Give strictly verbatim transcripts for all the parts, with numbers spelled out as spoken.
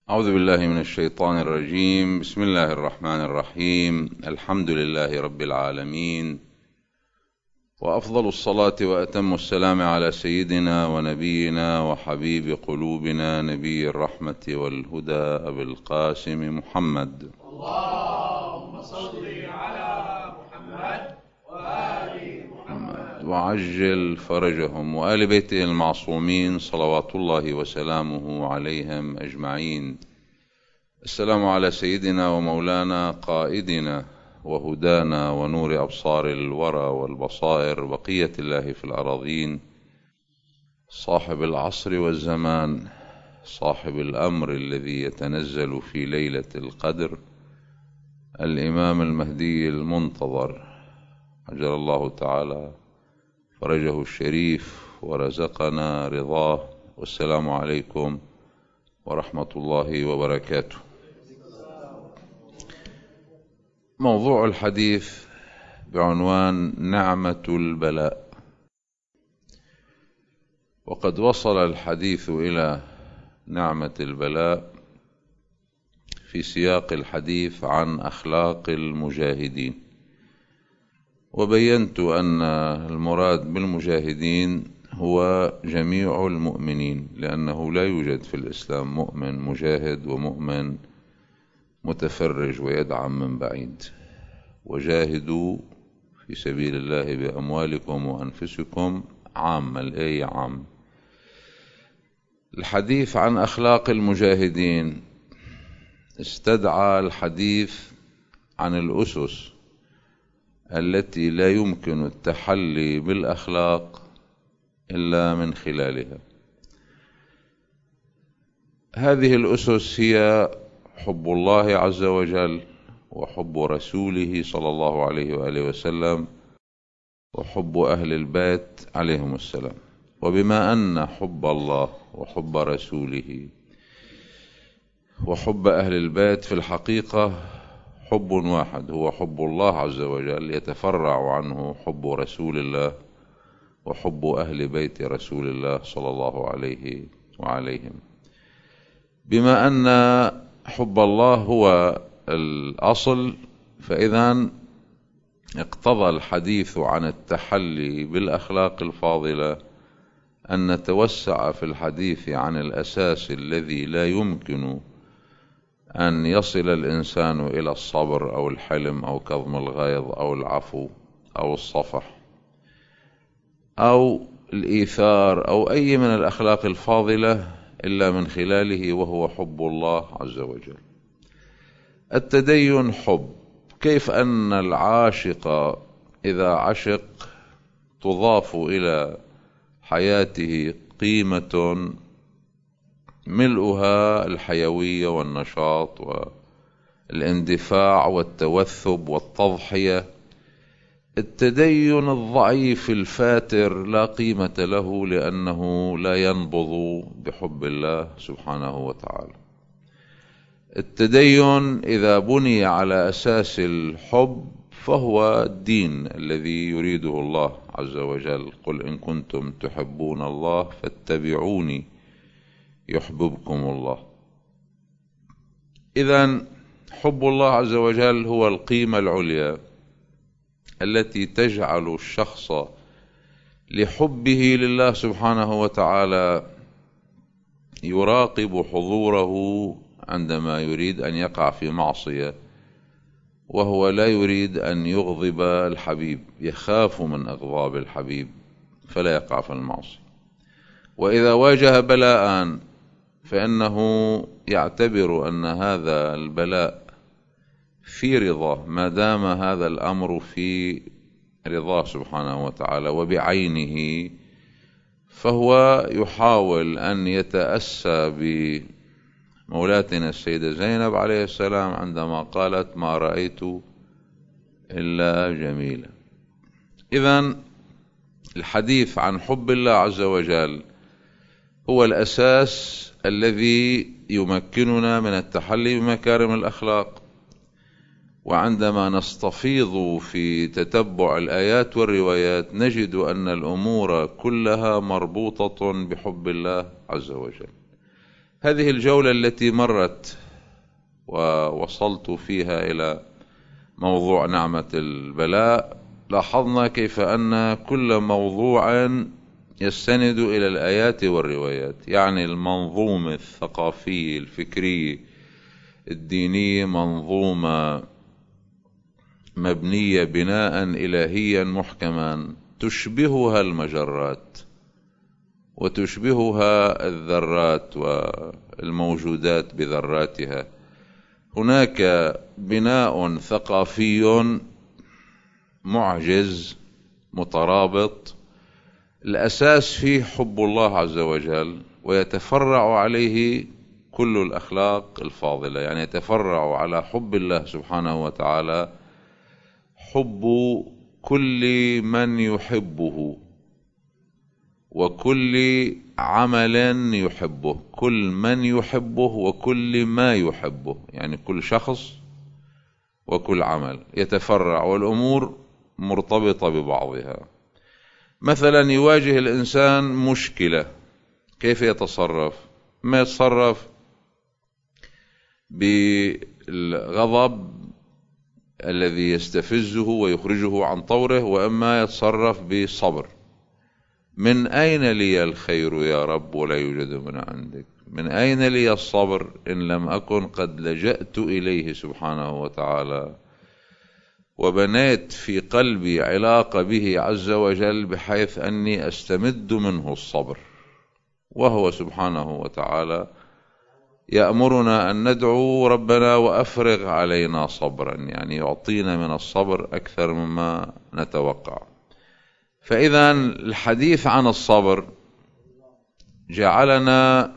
أعوذ بالله من الشيطان الرجيم. بسم الله الرحمن الرحيم. الحمد لله رب العالمين، وأفضل الصلاة وأتم السلام على سيدنا ونبينا وحبيب قلوبنا نبي الرحمة والهدى أبي القاسم محمد. اللهم صل على محمد وآل محمد وعجل فرجهم وآل بيته المعصومين صلوات الله وسلامه عليهم أجمعين. السلام على سيدنا ومولانا قائدنا وهدانا ونور أبصار الورى والبصائر بقية الله في الأراضين، صاحب العصر والزمان، صاحب الأمر الذي يتنزل في ليلة القدر، الإمام المهدي المنتظر، عجل الله تعالى فرجه الشريف ورزقنا رضاه. والسلام عليكم ورحمة الله وبركاته. موضوع الحديث بعنوان نعمة البلاء، وقد وصل الحديث إلى نعمة البلاء في سياق الحديث عن أخلاق المجاهدين، وبينت أن المراد بالمجاهدين هو جميع المؤمنين، لأنه لا يوجد في الإسلام مؤمن مجاهد ومؤمن متفرج ويدعم من بعيد. وجاهدوا في سبيل الله بأموالكم وأنفسكم، عام الآية عام. الحديث عن أخلاق المجاهدين استدعى الحديث عن الأسس التي لا يمكن التحلي بالأخلاق إلا من خلالها. هذه الأسس هي حب الله عز وجل، وحب رسوله صلى الله عليه وآله وسلم، وحب أهل البيت عليهم السلام. وبما أن حب الله وحب رسوله وحب أهل البيت في الحقيقة حب واحد، هو حب الله عز وجل، يتفرع عنه حب رسول الله وحب أهل بيت رسول الله صلى الله عليه وعليهم. بما أن حب الله هو الأصل، فإذا اقتضى الحديث عن التحلي بالأخلاق الفاضلة أن نتوسع في الحديث عن الأساس الذي لا يمكن أن يصل الإنسان إلى الصبر أو الحلم أو كظم الغيظ أو العفو أو الصفح أو الإيثار أو أي من الأخلاق الفاضلة إلا من خلاله، وهو حب الله عز وجل. التدين حب، كيف أن العاشق إذا عشق تضاف إلى حياته قيمة ملؤها الحيوية والنشاط والاندفاع والتوثب والتضحية. التدين الضعيف الفاتر لا قيمة له، لأنه لا ينبض بحب الله سبحانه وتعالى. التدين إذا بني على أساس الحب فهو الدين الذي يريده الله عز وجل. قل إن كنتم تحبون الله فاتبعوني يحببكم الله. إذن حب الله عز وجل هو القيمة العليا التي تجعل الشخص لحبه لله سبحانه وتعالى يراقب حضوره عندما يريد أن يقع في معصية، وهو لا يريد أن يغضب الحبيب، يخاف من أغضاب الحبيب فلا يقع في المعصية. وإذا واجه بلاء فإنه يعتبر أن هذا البلاء في رضاه، ما دام هذا الأمر في رضاه سبحانه وتعالى وبعينه، فهو يحاول أن يتأسى بمولاتنا السيدة زينب عليه السلام عندما قالت ما رأيت إلا جميلا. إذن الحديث عن حب الله عز وجل هو الأساس الذي يمكننا من التحلي بمكارم الأخلاق. وعندما نستفيض في تتبع الآيات والروايات نجد أن الأمور كلها مربوطة بحب الله عز وجل. هذه الجولة التي مرت ووصلت فيها إلى موضوع نعمة البلاء، لاحظنا كيف أن كل موضوع يستند إلى الآيات والروايات، يعني المنظومة الثقافية الفكرية الدينية منظومة مبنية بناء إلهيا محكما تشبهها المجرات وتشبهها الذرات والموجودات بذراتها. هناك بناء ثقافي معجز مترابط، الأساس فيه حب الله عز وجل، ويتفرع عليه كل الأخلاق الفاضلة، يعني يتفرع على حب الله سبحانه وتعالى حب كل من يحبه وكل عمل يحبه، كل من يحبه وكل ما يحبه، يعني كل شخص وكل عمل يتفرع، والأمور مرتبطة ببعضها. مثلا يواجه الإنسان مشكلة، كيف يتصرف؟ ما يتصرف بالغضب الذي يستفزه ويخرجه عن طوره، وإما يتصرف بالصبر. من أين لي الخير يا رب ولا يوجد من عندك؟ من أين لي الصبر إن لم أكن قد لجأت إليه سبحانه وتعالى وبنيت في قلبي علاقة به عز وجل بحيث أني أستمد منه الصبر؟ وهو سبحانه وتعالى يأمرنا أن ندعو ربنا وأفرغ علينا صبرا، يعني يعطينا من الصبر أكثر مما نتوقع. فإذا الحديث عن الصبر جعلنا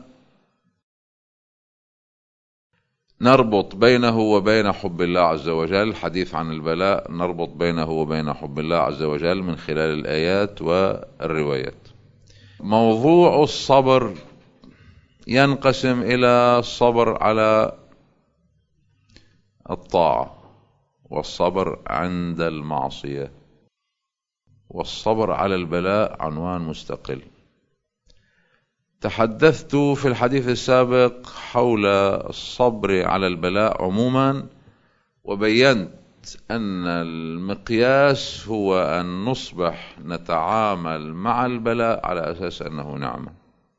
نربط بينه وبين حب الله عز وجل. الحديث عن البلاء نربط بينه وبين حب الله عز وجل من خلال الآيات والروايات. موضوع الصبر ينقسم إلى الصبر على الطاعة، والصبر عند المعصية، والصبر على البلاء عنوان مستقل. تحدثت في الحديث السابق حول الصبر على البلاء عموما، وبينت أن المقياس هو أن نصبح نتعامل مع البلاء على أساس أنه نعمة.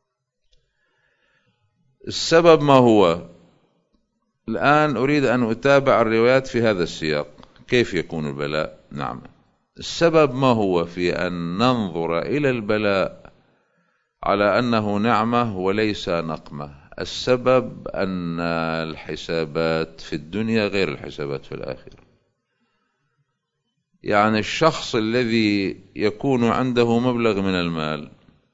السبب ما هو؟ الآن أريد أن أتابع الروايات في هذا السياق، كيف يكون البلاء نعمة. السبب ما هو في أن ننظر إلى البلاء على أنه نعمة وليس نقمة؟ السبب أن الحسابات في الدنيا غير الحسابات في الآخرة. يعني الشخص الذي يكون عنده مبلغ من المال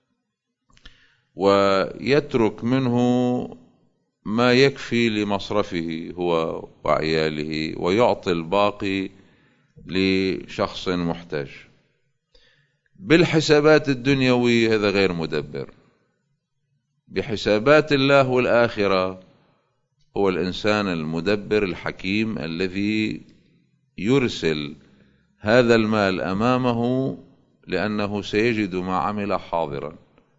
ويترك منه ما يكفي لمصرفه هو وعياله ويعطي الباقي لشخص محتاج، بالحسابات الدنيوية هذا غير مدبر. بحسابات الله والآخرة هو الإنسان المدبر الحكيم الذي يرسل هذا المال أمامه لأنه سيجد ما عمل حاضرا.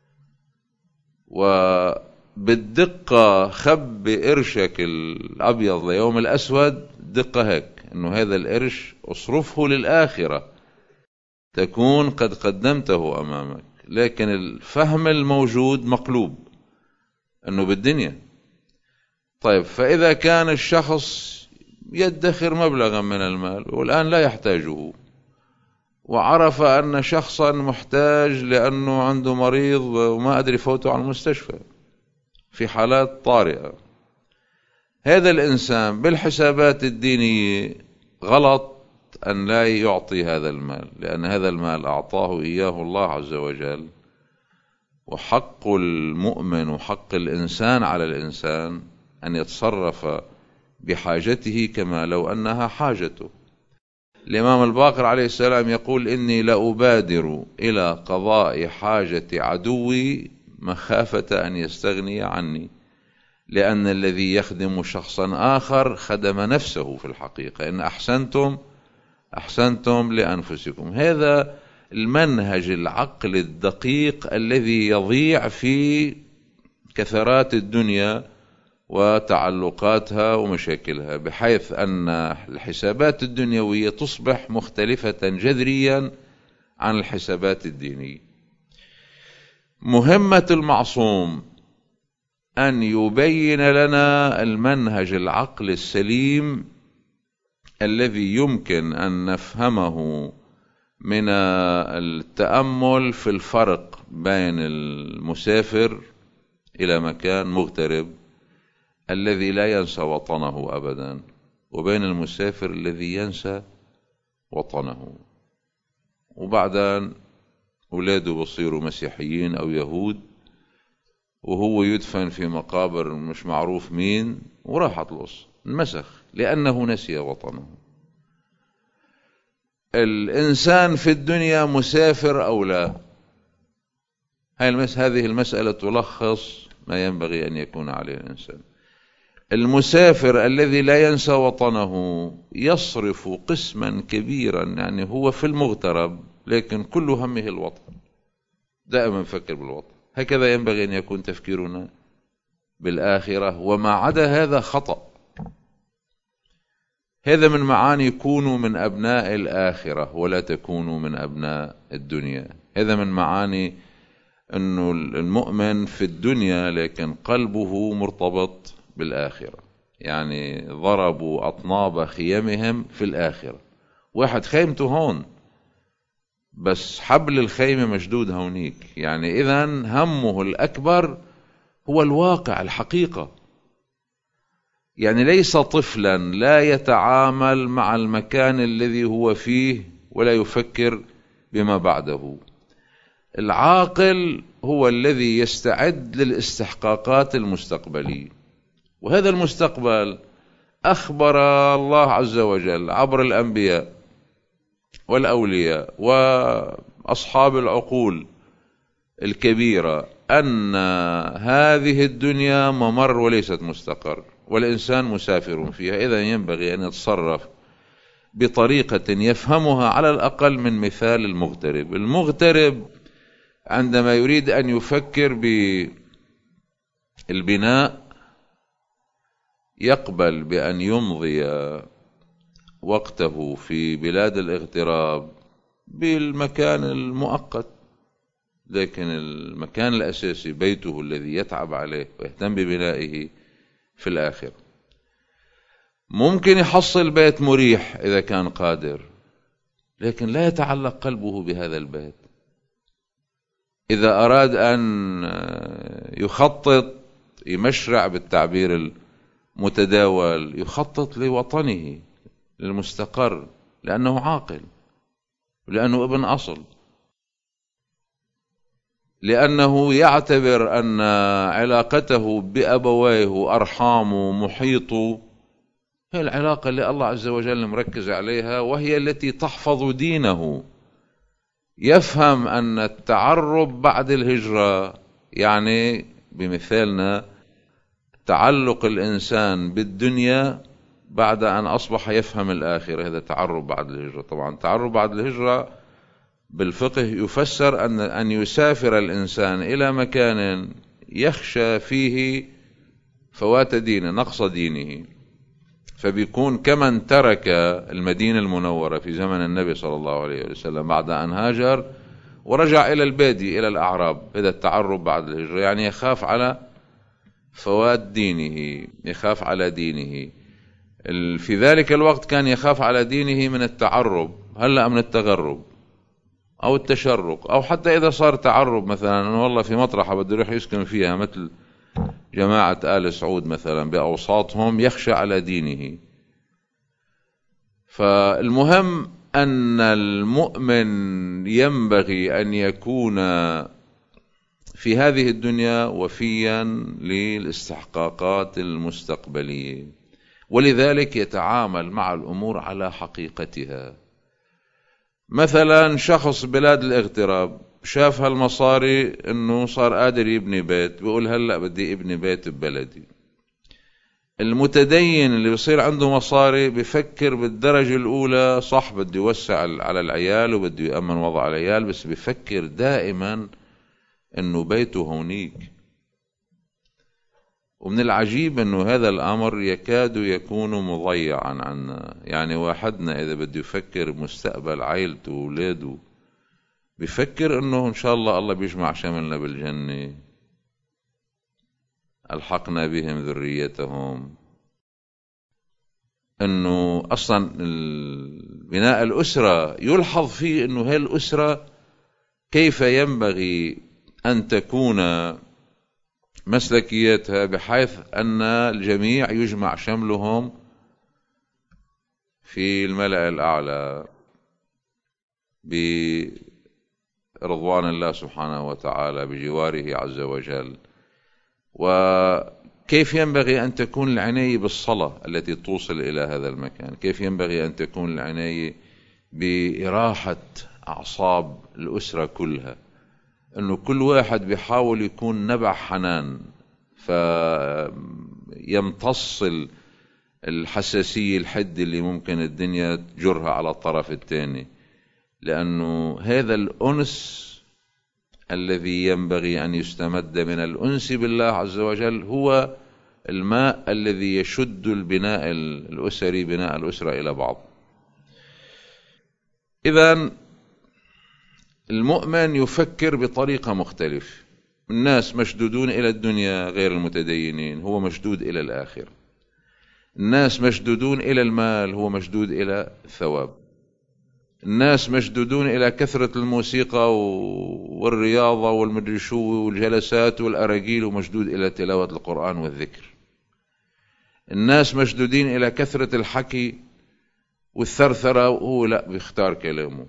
وبالدقة خب قرشك الأبيض ليوم الأسود، دقة هيك أنه هذا القرش أصرفه للآخرة تكون قد قدمته أمامك. لكن الفهم الموجود مقلوب أنه بالدنيا. طيب، فإذا كان الشخص يدخر مبلغا من المال والآن لا يحتاجه، وعرف أن شخصا محتاج لأنه عنده مريض وما أدري فوته على المستشفى في حالات طارئة، هذا الإنسان بالحسابات الدينية غلط أن لا يعطي هذا المال، لأن هذا المال أعطاه إياه الله عز وجل، وحق المؤمن وحق الإنسان على الإنسان أن يتصرف بحاجته كما لو أنها حاجته. الإمام الباقر عليه السلام يقول: إني لأبادر إلى قضاء حاجة عدوي مخافة أن يستغني عني، لأن الذي يخدم شخصا آخر خدم نفسه في الحقيقة. إن أحسنتم أحسنتم لأنفسكم. هذا المنهج العقل الدقيق الذي يضيع في كثرات الدنيا وتعلقاتها ومشاكلها، بحيث أن الحسابات الدنيوية تصبح مختلفة جذريا عن الحسابات الدينية. مهمة المعصوم أن يبين لنا المنهج العقل السليم الذي يمكن أن نفهمه من التأمل في الفرق بين المسافر إلى مكان مغترب الذي لا ينسى وطنه أبدا، وبين المسافر الذي ينسى وطنه، وبعدين أولاده بصيروا مسيحيين أو يهود، وهو يدفن في مقابر مش معروف مين، وراح أطلس انمسخ لأنه نسي وطنه. الإنسان في الدنيا مسافر أو لا، هذه المسألة تلخص ما ينبغي أن يكون عليه الإنسان. المسافر الذي لا ينسى وطنه يصرف قسما كبيرا، يعني هو في المغترب لكن كل همه الوطن، دائما فكر بالوطن. هكذا ينبغي أن يكون تفكيرنا بالآخرة، وما عدا هذا خطأ. هذا من معاني كونوا من أبناء الآخرة ولا تكونوا من أبناء الدنيا. هذا من معاني أنه المؤمن في الدنيا لكن قلبه مرتبط بالآخرة، يعني ضربوا أطناب خيمهم في الآخرة. واحد خيمته هون بس حبل الخيمة مشدود هونيك، يعني إذن همه الأكبر هو الواقع، الحقيقة. يعني ليس طفلا لا يتعامل مع المكان الذي هو فيه ولا يفكر بما بعده. العاقل هو الذي يستعد للاستحقاقات المستقبلية، وهذا المستقبل أخبر الله عز وجل عبر الأنبياء والأولياء وأصحاب العقول الكبيرة أن هذه الدنيا ممر وليست مستقر، والإنسان مسافر فيها. إذن ينبغي أن يتصرف بطريقة يفهمها على الأقل من مثال المغترب. المغترب عندما يريد أن يفكر بالبناء يقبل بأن يمضي وقته في بلاد الاغتراب بالمكان المؤقت، لكن المكان الأساسي بيته الذي يتعب عليه ويهتم ببنائه في الآخر. ممكن يحصل بيت مريح إذا كان قادر، لكن لا يتعلق قلبه بهذا البيت. إذا أراد أن يخطط يمشرع بالتعبير المتداول، يخطط لوطنه للمستقر، لأنه عاقل، لأنه ابن أصل، لأنه يعتبر أن علاقته بأبويه أرحامه محيطه هي العلاقة اللي الله عز وجل مركز عليها، وهي التي تحفظ دينه. يفهم أن التعرب بعد الهجرة يعني بمثالنا تعلق الإنسان بالدنيا بعد أن أصبح يفهم الآخرة، هذا تعرب بعد الهجرة. طبعا تعرب بعد الهجرة بالفقه يفسر أن أن يسافر الإنسان إلى مكان يخشى فيه فوات دينه، نقص دينه، فبيكون كمن ترك المدينة المنورة في زمن النبي صلى الله عليه وسلم بعد أن هاجر ورجع إلى البادي إلى الأعراب. إذا التعرب بعد الهجرة يعني يخاف على فوات دينه، يخاف على دينه. في ذلك الوقت كان يخاف على دينه من التعرب، هلأ من التغرب أو التشرق، أو حتى إذا صار تعرب مثلا أنه والله في مطرحة بده يروح يسكن فيها مثل جماعة آل سعود مثلا بأوساطهم، يخشى على دينه. فالمهم أن المؤمن ينبغي أن يكون في هذه الدنيا وفيا للاستحقاقات المستقبلية، ولذلك يتعامل مع الأمور على حقيقتها. مثلا شخص بلاد الاغتراب شاف هالمصاري انه صار قادر يبني بيت، بيقول هلأ بدي ابني بيت ببلدي. المتدين اللي بيصير عنده مصاري بيفكر بالدرجة الأولى، صح بده يوسع على العيال وبده يأمن وضع العيال، بس بيفكر دائما انه بيته هونيك، ومن العجيب أنه هذا الأمر يكاد يكون مضيعا عنا. يعني واحدنا إذا بده يفكر مستقبل عائلته وولاده بيفكر أنه إن شاء الله الله بيجمع شملنا بالجنة، ألحقنا بهم ذريتهم. أنه أصلا بناء الأسرة يلحظ فيه أنه هذه الأسرة كيف ينبغي أن تكون مسلكياتها بحيث أن الجميع يجمع شملهم في الملأ الأعلى برضوان الله سبحانه وتعالى بجواره عز وجل. وكيف ينبغي أن تكون العناية بالصلاة التي توصل إلى هذا المكان، كيف ينبغي أن تكون العناية بإراحة أعصاب الأسرة كلها، أنه كل واحد بيحاول يكون نبع حنان فيمتص الحساسية الحد اللي ممكن الدنيا تجرها على الطرف الثاني، لأنه هذا الأنس الذي ينبغي أن يستمد من الأنس بالله عز وجل هو الماء الذي يشد البناء الأسري، بناء الأسرة إلى بعض. إذن المؤمن يفكر بطريقة مختلفة. الناس مشدودون إلى الدنيا غير المتدينين، هو مشدود إلى الآخر. الناس مشدودون إلى المال، هو مشدود إلى الثواب. الناس مشدودون إلى كثرة الموسيقى والرياضة والمدرشو والجلسات والأراجيل، ومشدود إلى تلاوة القرآن والذكر. الناس مشدودين إلى كثرة الحكي والثرثرة، وهو لا بيختار كلامه.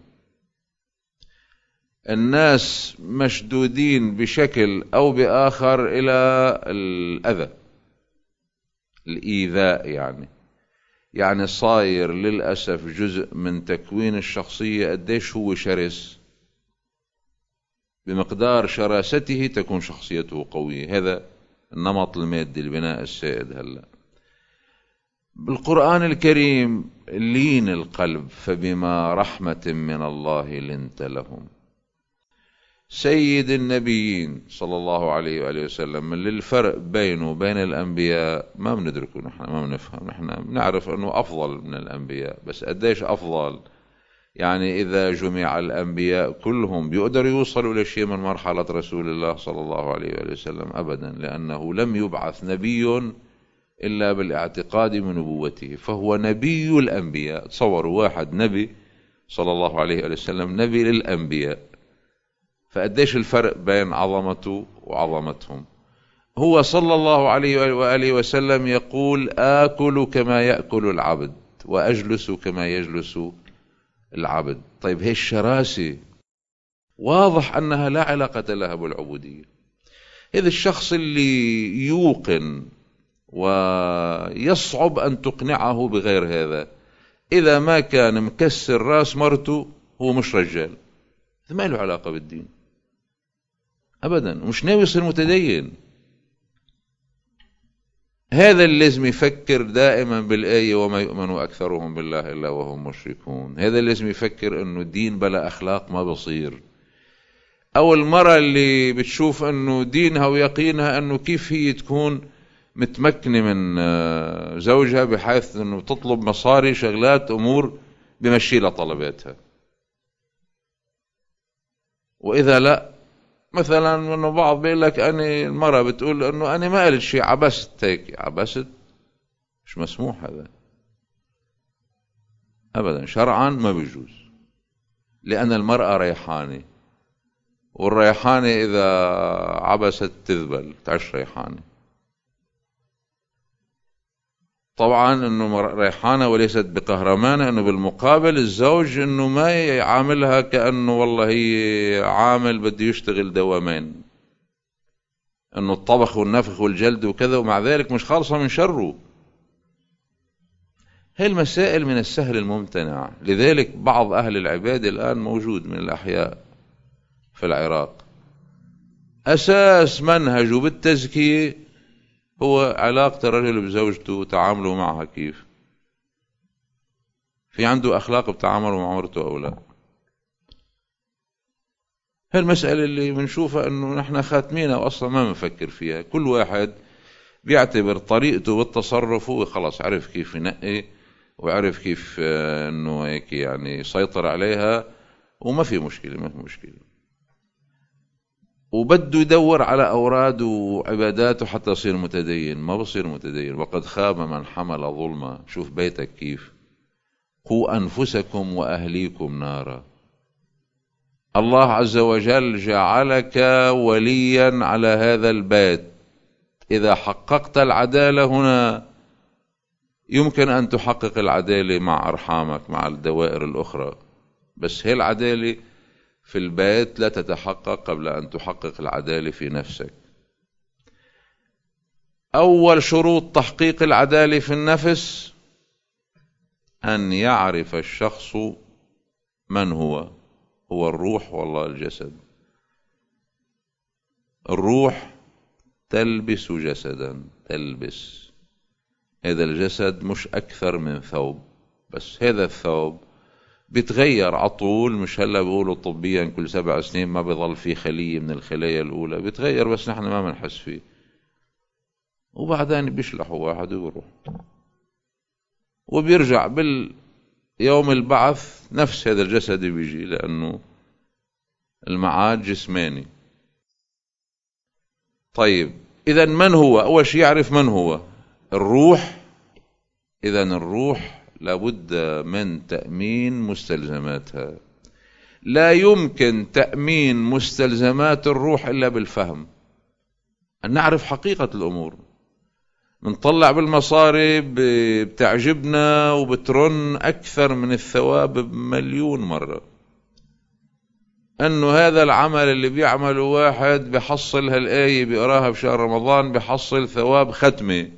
الناس مشدودين بشكل أو بآخر إلى الأذى، الإيذاء، يعني يعني صاير للأسف جزء من تكوين الشخصية قديش هو شرس، بمقدار شراسته تكون شخصيته قوية. هذا النمط المادي البناء السائد. هلأ بالقرآن الكريم لين القلب، فبما رحمة من الله لنت لهم. سيد النبيين صلى الله عليه وآله وسلم، من الفرق بينه وبين الأنبياء ما بندركه نحن، ما بنفهم. نحن بنعرف أنه أفضل من الأنبياء، بس قديش أفضل؟ يعني إذا جمع الأنبياء كلهم بيقدروا يوصلوا لشيء من مرحلة رسول الله صلى الله عليه وآله وسلم؟ أبدا، لأنه لم يبعث نبي إلا بالاعتقاد من نبوته، فهو نبي الأنبياء. تصوروا واحد نبي صلى الله عليه وآله وسلم، نبي للأنبياء، فقديش الفرق بين عظمته وعظمتهم. هو صلى الله عليه وآله وسلم يقول: آكل كما يأكل العبد وأجلس كما يجلس العبد. طيب هي الشراسة واضح أنها لا علاقة لها بالعبودية. هذا الشخص اللي يوقن ويصعب أن تقنعه بغير هذا، إذا ما كان مكسر راس مرته هو مش رجال، ما له علاقة بالدين أبدا، مش ناوي يصير متدين. هذا اللي لازم يفكر دائما بالآية: وما يؤمن أكثرهم بالله إلا وهم مشركون. هذا اللي لازم يفكر أنه الدين بلا أخلاق ما بصير. أو المرأة اللي بتشوف أنه دينها ويقينها أنه كيف هي تكون متمكنة من زوجها بحيث أنه تطلب مصاري شغلات أمور بمشي لها طلباتها. وإذا لا، مثلا انه بعض بيقول لك أنا المرأة بتقول انه انا ما قلت شيء، عبست هيك. عبست مش مسموح هذا ابدا، شرعا ما بيجوز، لان المرأة ريحانة، والريحانة اذا عبست تذبل، تعش ريحانة. طبعا انه ريحانة وليست بقهرمانة، انه بالمقابل الزوج انه ما يعاملها كأنه والله هي عامل بده يشتغل دوامين، انه الطبخ والنفخ والجلد وكذا، ومع ذلك مش خالصة من شره. هي المسائل من السهل الممتنع. لذلك بعض اهل العبادة الان موجود من الاحياء في العراق، اساس منهجه بالتزكية هو علاقة الرجل بزوجته وتعامله معها كيف، في عنده أخلاق بتعامله مع مرته أو لا. هالمسألة اللي بنشوفها أنه نحن خاتمينها وأصلا ما بنفكر فيها. كل واحد بيعتبر طريقته بالتصرف هو خلاص عرف كيف ينقي وعرف كيف انه هيك يعني يسيطر عليها، وما في مشكلة ما في مشكلة، وبده يدور على أوراد وعباداته حتى يصير متدين. ما بصير متدين. وقد خاب من حمل ظلما. شوف بيتك كيف، قوا أنفسكم وأهليكم نارا. الله عز وجل جعلك وليا على هذا البيت. إذا حققت العدالة هنا يمكن أن تحقق العدالة مع أرحامك مع الدوائر الأخرى، بس هي العدالة في البيت لا تتحقق قبل أن تحقق العدالة في نفسك. أول شروط تحقيق العدالة في النفس أن يعرف الشخص من هو. هو الروح والله الجسد. الروح تلبس جسدا، تلبس. هذا الجسد مش أكثر من ثوب، بس هذا الثوب بيتغير عطول. مش هلا بيقولوا طبيا كل سبع سنين ما بيظل في خلية من الخلايا الأولى، بيتغير بس نحن ما بنحس فيه، وبعدين بيشلحوا واحد ويروح وبيرجع باليوم البعث نفس هذا الجسد بيجي، لأنه المعاد جسماني. طيب إذا من هو؟ أول شيء يعرف من هو الروح. إذا الروح لابد من تأمين مستلزماتها. لا يمكن تأمين مستلزمات الروح إلا بالفهم، أن نعرف حقيقة الأمور. بنطلع بالمصاري بتعجبنا وبترن أكثر من الثواب بمليون مرة. أنه هذا العمل اللي بيعمله واحد بحصل هالآية بيقراها بشهر رمضان بحصل ثواب ختمة،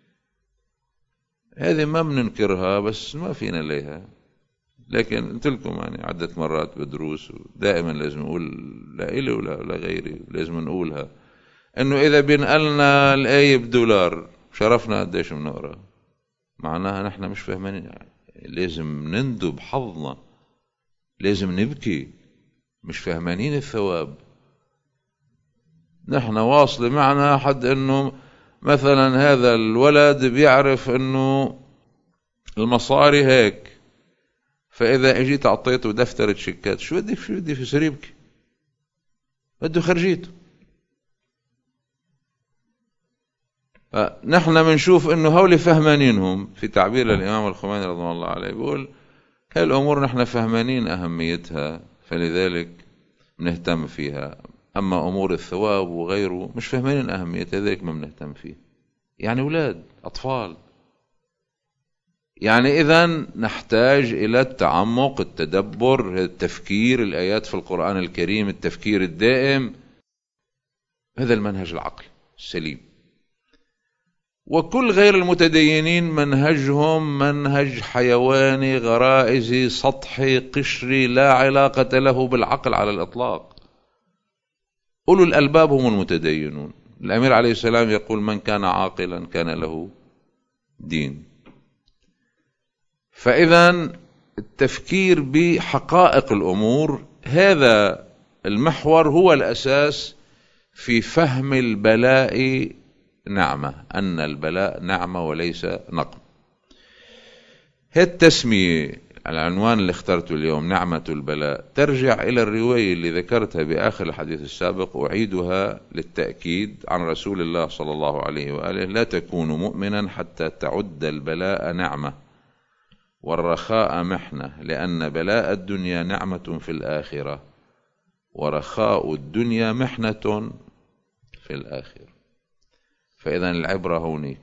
هذه ما بننكرها بس ما فينا ليها. لكن قلت لكم يعني عدة مرات بدروس ودائما لازم نقول لا إلي ولا غيري، لازم نقولها أنه إذا بينقلنا الآية بدولار شرفنا قديش بنقرأ، معناها نحن مش فاهمين. يعني لازم نندب حظنا، لازم نبكي، مش فاهمانين الثواب. نحن واصل معنا حد أنه مثلا هذا الولد بيعرف أنه المصاري هيك، فإذا اجيت أعطيته دفتر تشيكات شو بدي شو بدي في سريبك بده خرجيته. نحن بنشوف أنه هؤلاء فهمانينهم. في تعبير الإمام الخميني رضي الله عليه بيقول هاي الأمور نحن فهمانين أهميتها فلذلك بنهتم فيها، أما أمور الثواب وغيره مش فاهمين أهميتها لذلك ما بنهتم فيه. يعني أولاد أطفال. يعني إذن نحتاج إلى التعمق، التدبر، التفكير، الآيات في القرآن الكريم، التفكير الدائم. هذا المنهج العقلي السليم. وكل غير المتدينين منهجهم منهج حيواني غرائزي سطحي قشري لا علاقة له بالعقل على الإطلاق. أولو الألباب هم المتدينون. الأمير عليه السلام يقول من كان عاقلا كان له دين. فإذا التفكير بحقائق الأمور هذا المحور هو الأساس في فهم البلاء نعمة، أن البلاء نعمة وليس نقم. هذه التسمية العنوان اللي اخترته اليوم نعمة البلاء ترجع إلى الرواية اللي ذكرتها بآخر الحديث السابق، أعيدها للتأكيد عن رسول الله صلى الله عليه وآله: لا تكون مؤمنا حتى تعد البلاء نعمة والرخاء محنة، لأن بلاء الدنيا نعمة في الآخرة ورخاء الدنيا محنة في الآخرة. فإذا العبرة هونيك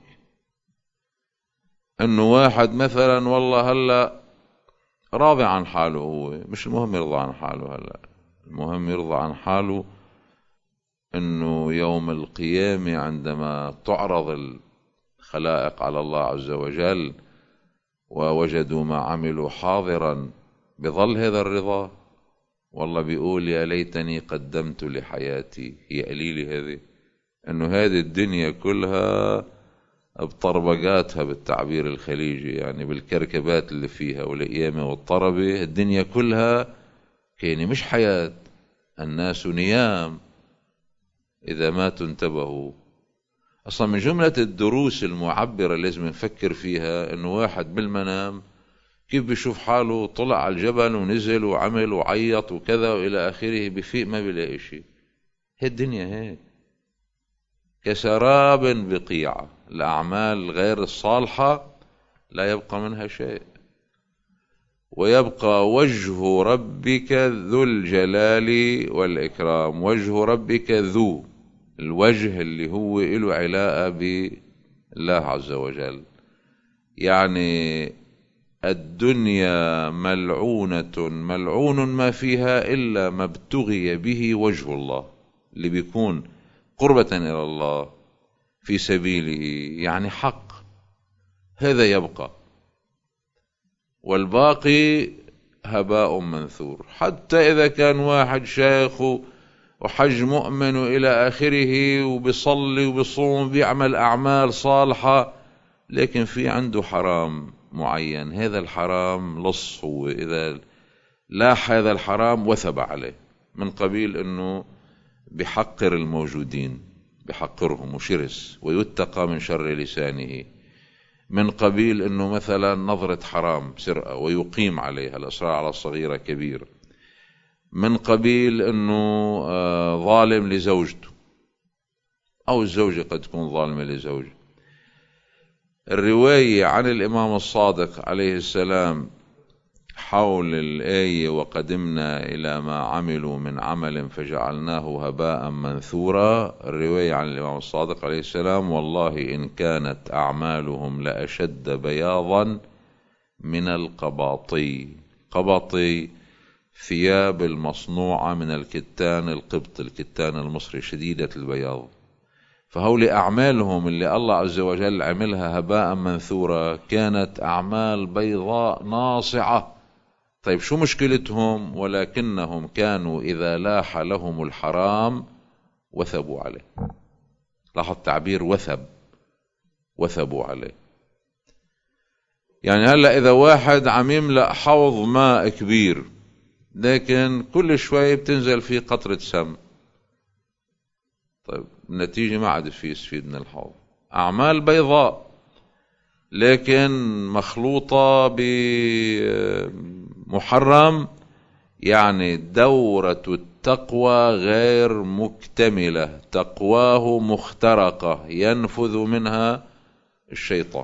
أنه واحد مثلا والله هلأ راضي عن حاله، هو مش المهم يرضى عن حاله هلأ، المهم يرضى عن حاله أنه يوم القيامة عندما تعرض الخلائق على الله عز وجل ووجدوا ما عملوا حاضرا بظل هذا الرضا. والله بيقول يا ليتني قدمت لحياتي. هي قليلة هذه، أنه هذه الدنيا كلها بطربقاتها بالتعبير الخليجي، يعني بالكركبات اللي فيها والقيامة والطربة، الدنيا كلها كأني مش حياة. الناس نيام إذا ما تنتبهوا، أصلا من جملة الدروس المعبرة لازم نفكر فيها إنه واحد بالمنام كيف بيشوف حاله طلع على الجبل ونزل وعمل وعيط وكذا وإلى آخره، بفيق ما بيلاقي شيء. هي الدنيا هيك كسراب بقيعة، الأعمال غير الصالحة لا يبقى منها شيء، ويبقى وجه ربك ذو الجلال والإكرام. وجه ربك ذو الوجه اللي هو له علاقة بالله عز وجل. يعني الدنيا ملعونة ملعون ما فيها إلا ما ابتغي به وجه الله، اللي بيكون قربة إلى الله في سبيله، يعني حق، هذا يبقى، والباقي هباء منثور. حتى إذا كان واحد شيخ وحج مؤمن إلى آخره وبيصلي وبيصوم وبيعمل أعمال صالحة، لكن في عنده حرام معين، هذا الحرام لص، هو إذا لاح هذا الحرام وثب عليه، من قبيل أنه بحقر الموجودين، بحقرهم وشرس ويتقى من شر لسانه، من قبيل أنه مثلا نظرة حرام سرقة ويقيم عليها الإصرار على الصغيرة كبير، من قبيل أنه ظالم لزوجته أو الزوجة قد تكون ظالمة لزوجه. الرواية عن الإمام الصادق عليه السلام حول الآية وقدمنا إلى ما عملوا من عمل فجعلناه هباء منثورا، الرواية عن الإمام الصادق عليه السلام: والله إن كانت أعمالهم لأشد بياضا من القباطي. قباطي ثياب المصنوعة من الكتان القبط، الكتان المصري شديدة البياض. فهول أعمالهم اللي الله عز وجل عملها هباء منثورا كانت أعمال بيضاء ناصعة. طيب شو مشكلتهم؟ ولكنهم كانوا إذا لاح لهم الحرام وثبوا عليه. لاحظ تعبير وثب، وثبوا عليه. يعني هلأ إذا واحد عم يملأ حوض ماء كبير لكن كل شوي بتنزل فيه قطرة سم، طيب النتيجة ما عاد فيه يستفيد من الحوض. أعمال بيضاء لكن مخلوطة بمحرم، يعني دورة التقوى غير مكتملة، تقواه مخترقة ينفذ منها الشيطان.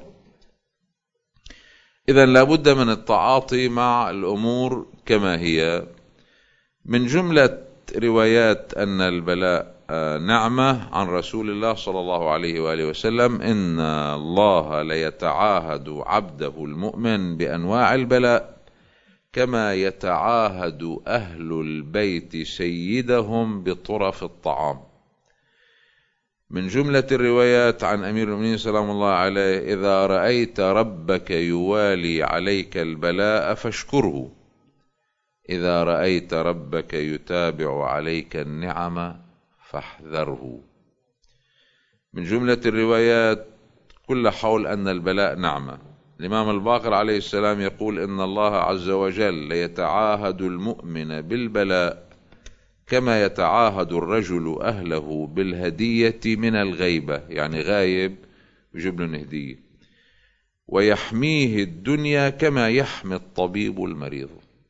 إذن لابد من التعاطي مع الأمور كما هي. من جملة روايات أن البلاء نعمة عن رسول الله صلى الله عليه وآله وسلم: إن الله ليتعاهد عبده المؤمن بأنواع البلاء كما يتعاهد أهل البيت سيدهم بطرف الطعام. من جملة الروايات عن أمير المؤمنين سلام الله عليه: إذا رأيت ربك يوالي عليك البلاء فاشكره، إذا رأيت ربك يتابع عليك النعم فاحذره. من جملة الروايات كل حول أن البلاء نعمة. الإمام الباقر عليه السلام يقول: إن الله عز وجل ليتعاهد المؤمن بالبلاء كما يتعاهد الرجل أهله بالهدية من الغيبة، يعني غايب يجيب له هدية، ويحميه الدنيا كما يحمي الطبيب المريض.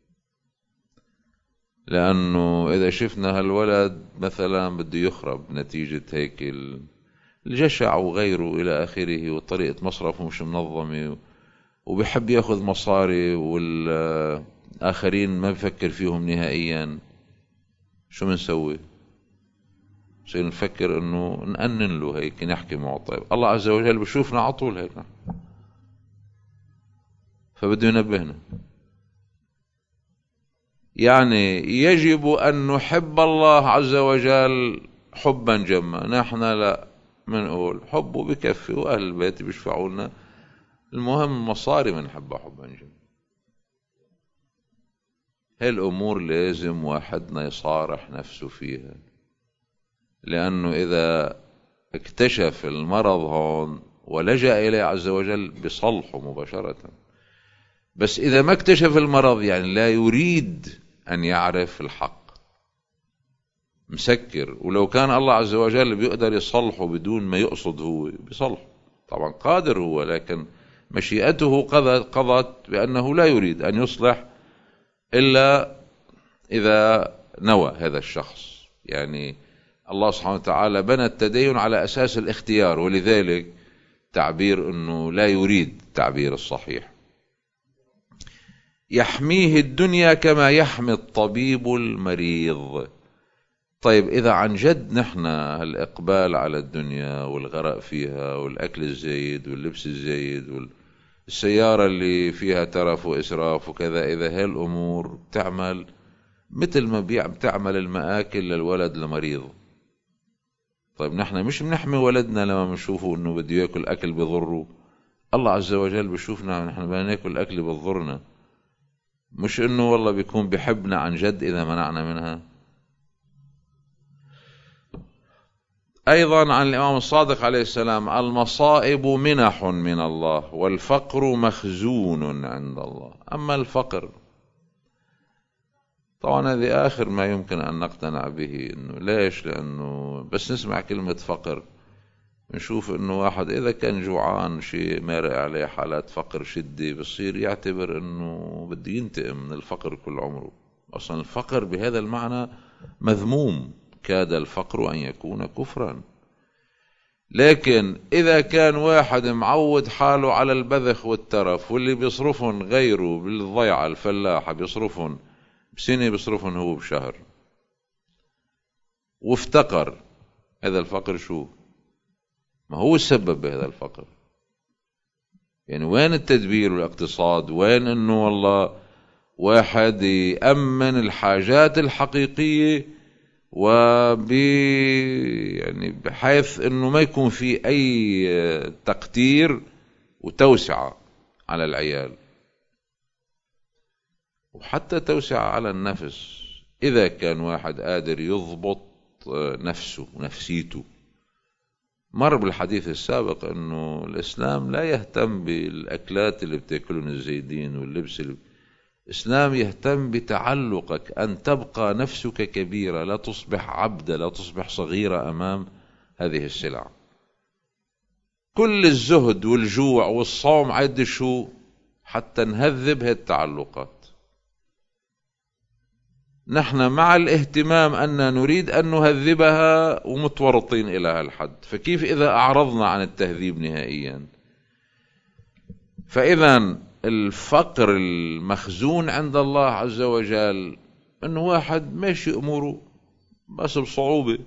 لأنه إذا شفنا هالولد مثلا بده يخرب نتيجة هيك الجشع وغيره إلى آخره، وطريقة مصرفه مش منظمة وبيحب يأخذ مصاري والآخرين ما بفكر فيهم نهائيا، شو منسوي؟ بصير نفكر إنه نأنن له هيك، نحكي معه. طيب الله عز وجل بشوفنا عطول هيك، فبده ينبهنا. يعني يجب أن نحب الله عز وجل حبا جما. نحن لا منقول حبه بكفي وأهل البيت بيشفعوا لنا، المهم مصاري منحبها حبا جما. هاي الأمور لازم واحدنا يصارح نفسه فيها، لأنه إذا اكتشف المرض هون ولجأ إليه عز وجل بصلحه مباشرة. بس إذا ما اكتشف المرض يعني لا يريد أن يعرف الحق، مسكر. ولو كان الله عز وجل بيقدر يصلحه بدون ما يقصد هو بيصلحه، طبعا قادر هو، لكن مشيئته قضت قضت بأنه لا يريد أن يصلح إلا إذا نوى هذا الشخص. يعني الله سبحانه وتعالى بنى التدين على أساس الاختيار، ولذلك تعبير أنه لا يريد تعبير الصحيح. يحميه الدنيا كما يحمي الطبيب المريض. طيب إذا عن جد نحن الإقبال على الدنيا والغرق فيها والأكل الزايد واللبس الزايد والسيارة اللي فيها ترف وإسراف وكذا، إذا هاي الأمور تعمل مثل ما بتعمل المآكل للولد المريض، طيب نحن مش بنحمي ولدنا لما بنشوفه انه بده ياكل اكل بضره؟ الله عز وجل بشوفنا نحن بدنا ناكل اكل بضرنا، مش انه والله بيكون بحبنا عن جد اذا منعنا منها. ايضا عن الامام الصادق عليه السلام: المصائب منح من الله والفقر مخزون عند الله. اما الفقر طبعا هذه آخر ما يمكن أن نقتنع به. إنه ليش؟ لأنه بس نسمع كلمة فقر نشوف إنه واحد إذا كان جوعان شيء مارق عليه حالات فقر شدة بصير يعتبر إنه بده ينتقم من الفقر كل عمره. أصلا الفقر بهذا المعنى مذموم، كاد الفقر أن يكون كفرا. لكن إذا كان واحد معود حاله على البذخ والترف، واللي بيصرفهم غيره بالضيعة الفلاحة بيصرفهم بسنة بيصرفهم هو بشهر، وافتقر، هذا الفقر شو؟ ما هو السبب بهذا الفقر. يعني وين التدبير والاقتصاد؟ وين انه والله واحد يأمن الحاجات الحقيقية وب يعني بحيث انه ما يكون في اي تقتير وتوسعة على العيال، وحتى توسع على النفس. إذا كان واحد قادر يضبط نفسه ونفسيته. مر بالحديث السابق أنه الإسلام لا يهتم بالأكلات اللي بتاكلون الزيدين واللبس اللي... الإسلام يهتم بتعلقك، أن تبقى نفسك كبيرة، لا تصبح عبدة، لا تصبح صغيرة أمام هذه السلع. كل الزهد والجوع والصوم عد شو؟ حتى نهذب هذه التعلقات. نحن مع الاهتمام أن نريد أن نهذبها ومتورطين إلى هالحد، فكيف إذا أعرضنا عن التهذيب نهائيا؟ فإذا الفقر المخزون عند الله عز وجل أنه واحد ماشي أموره بس بصعوبة،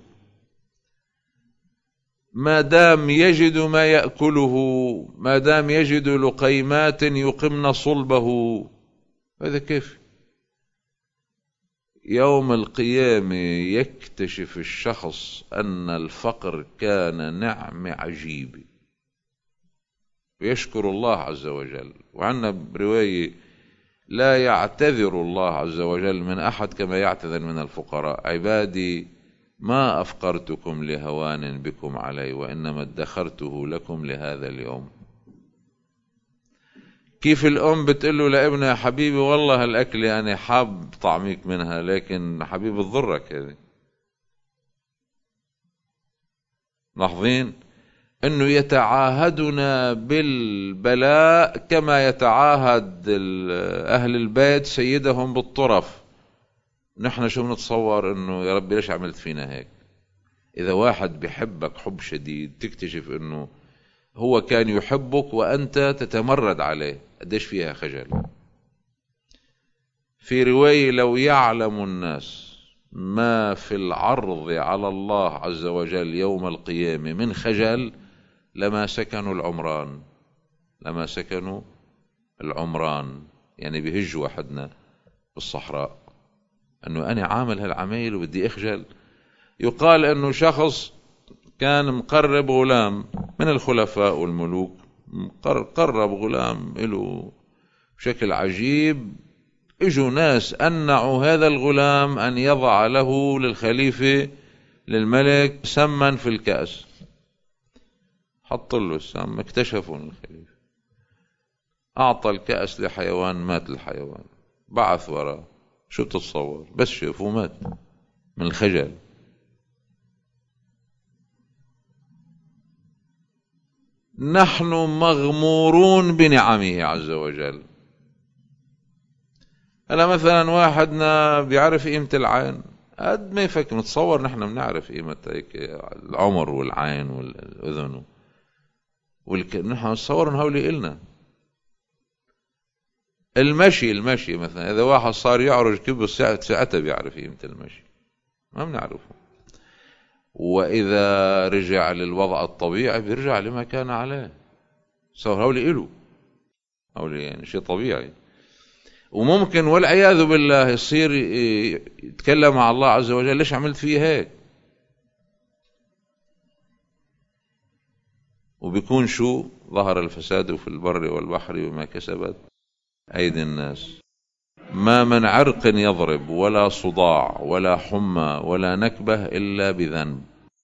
ما دام يجد ما يأكله، ما دام يجد لقيمات يقمن صلبه، هذا كيف؟ يوم القيامة يكتشف الشخص أن الفقر كان نعمة عجيبة ويشكر الله عز وجل. وعنا برواية: لا يعتذر الله عز وجل من أحد كما يعتذر من الفقراء. عبادي ما أفقرتكم لهوان بكم علي، وإنما ادخرته لكم لهذا اليوم. كيف الأم بتقله لابنها: حبيبي والله هالأكل يعني حاب طعميك منها، لكن حبيبي تضرك هذه. لاحظين أنه يتعاهدنا بالبلاء كما يتعاهد أهل البيت سيدهم بالطرف. نحن شو بنتصور؟ أنه يا ربي ليش عملت فينا هيك؟ إذا واحد بيحبك حب شديد تكتشف أنه هو كان يحبك وأنت تتمرد عليه، قديش فيها خجل. في رواية: لو يعلم الناس ما في العرض على الله عز وجل يوم القيامة من خجل لما سكنوا العمران. لما سكنوا العمران يعني بهج وحدنا بالصحراء أنه أنا عامل هالعمايل وبدي أخجل. يقال أنه شخص كان مقرب غلام من الخلفاء والملوك، قرب غلام له بشكل عجيب. اجوا ناس أنعوا هذا الغلام أن يضع له للخليفة للملك سما في الكأس. حط له السم، اكتشفوا الخليفة، أعطى الكأس لحيوان، مات الحيوان، بعث وراه. شو تتصور؟ بس شافوه مات من الخجل. نحن مغمورون بنعمه عز وجل. هلا مثلا واحدنا بيعرف قيمة العين، قد ما يفكر نتصور نحن بنعرف قيمة هيك العمر والعين والأذن والك... نحن نتصور ان هولي إلنا. المشي المشي مثلا إذا واحد صار يعرج كبه ساعتها بيعرف قيمة المشي، ما بنعرفه. وإذا رجع للوضع الطبيعي بيرجع لما كان عليه، صار هولي إله، هولي يعني شيء طبيعي. وممكن والعياذ بالله يصير يتكلم مع الله عز وجل ليش عملت فيه هيك، وبيكون شو ظهر الفساد في البر والبحر وما كسبت أيدي الناس. ما من عرق يضرب ولا صداع ولا حمى ولا نكبة إلا بذنب.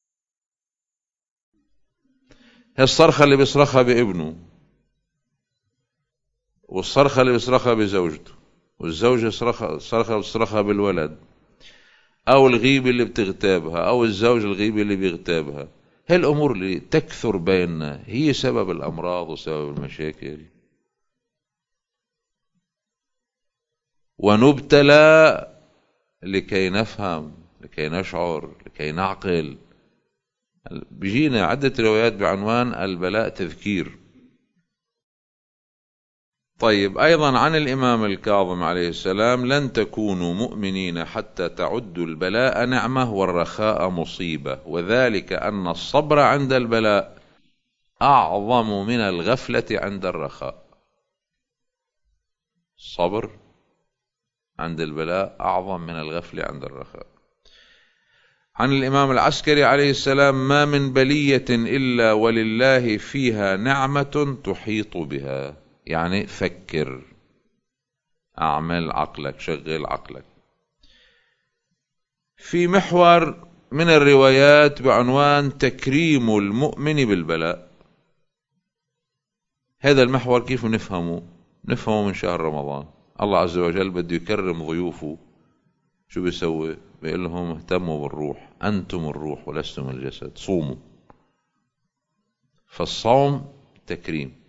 هي الصرخة اللي بيصرخها بابنه، والصرخة اللي بيصرخها بزوجته، والزوجة صرخة بتصرخها بالولد، أو الغيبة اللي بتغتابها، أو الزوج الغيبة اللي بيغتابها. هاي الأمور اللي تكثر بيننا هي سبب الأمراض وسبب المشاكل. ونبتلى لكي نفهم، لكي نشعر، لكي نعقل. بيجينا عدة روايات بعنوان البلاء تذكير. طيب، أيضا عن الإمام الكاظم عليه السلام: لن تكونوا مؤمنين حتى تعدوا البلاء نعمة والرخاء مصيبة، وذلك أن الصبر عند البلاء أعظم من الغفلة عند الرخاء. الصبر عند البلاء أعظم من الغفلة عند الرخاء. عن الإمام العسكري عليه السلام: ما من بلية إلا ولله فيها نعمة تحيط بها. يعني فكر، أعمل عقلك، شغل عقلك. في محور من الروايات بعنوان تكريم المؤمن بالبلاء. هذا المحور كيف نفهمه؟ نفهمه من شهر رمضان. الله عز وجل بده يكرم ضيوفه، شو بيسوي؟ بيقول لهم: اهتموا بالروح، أنتم الروح ولستم الجسد، صوموا. فالصوم تكريم.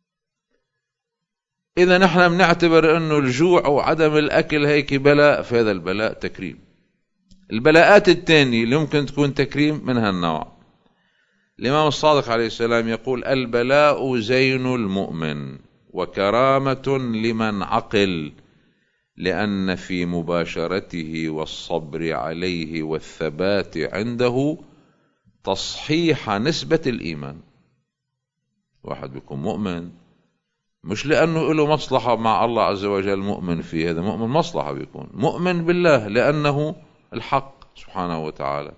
إذا نحن بنعتبر أنه الجوع وعدم الأكل هيك بلاء، فهذا البلاء تكريم. البلاءات الثانية اللي ممكن تكون تكريم من هالنوع، الإمام الصادق عليه السلام يقول: البلاء زين المؤمن وكرامة لمن عقل، لأن في مباشرته والصبر عليه والثبات عنده تصحيح نسبة الإيمان. واحد بيكون مؤمن مش لأنه له مصلحة مع الله عز وجل مؤمن فيه، هذا مؤمن مصلحة، بيكون مؤمن بالله لأنه الحق سبحانه وتعالى.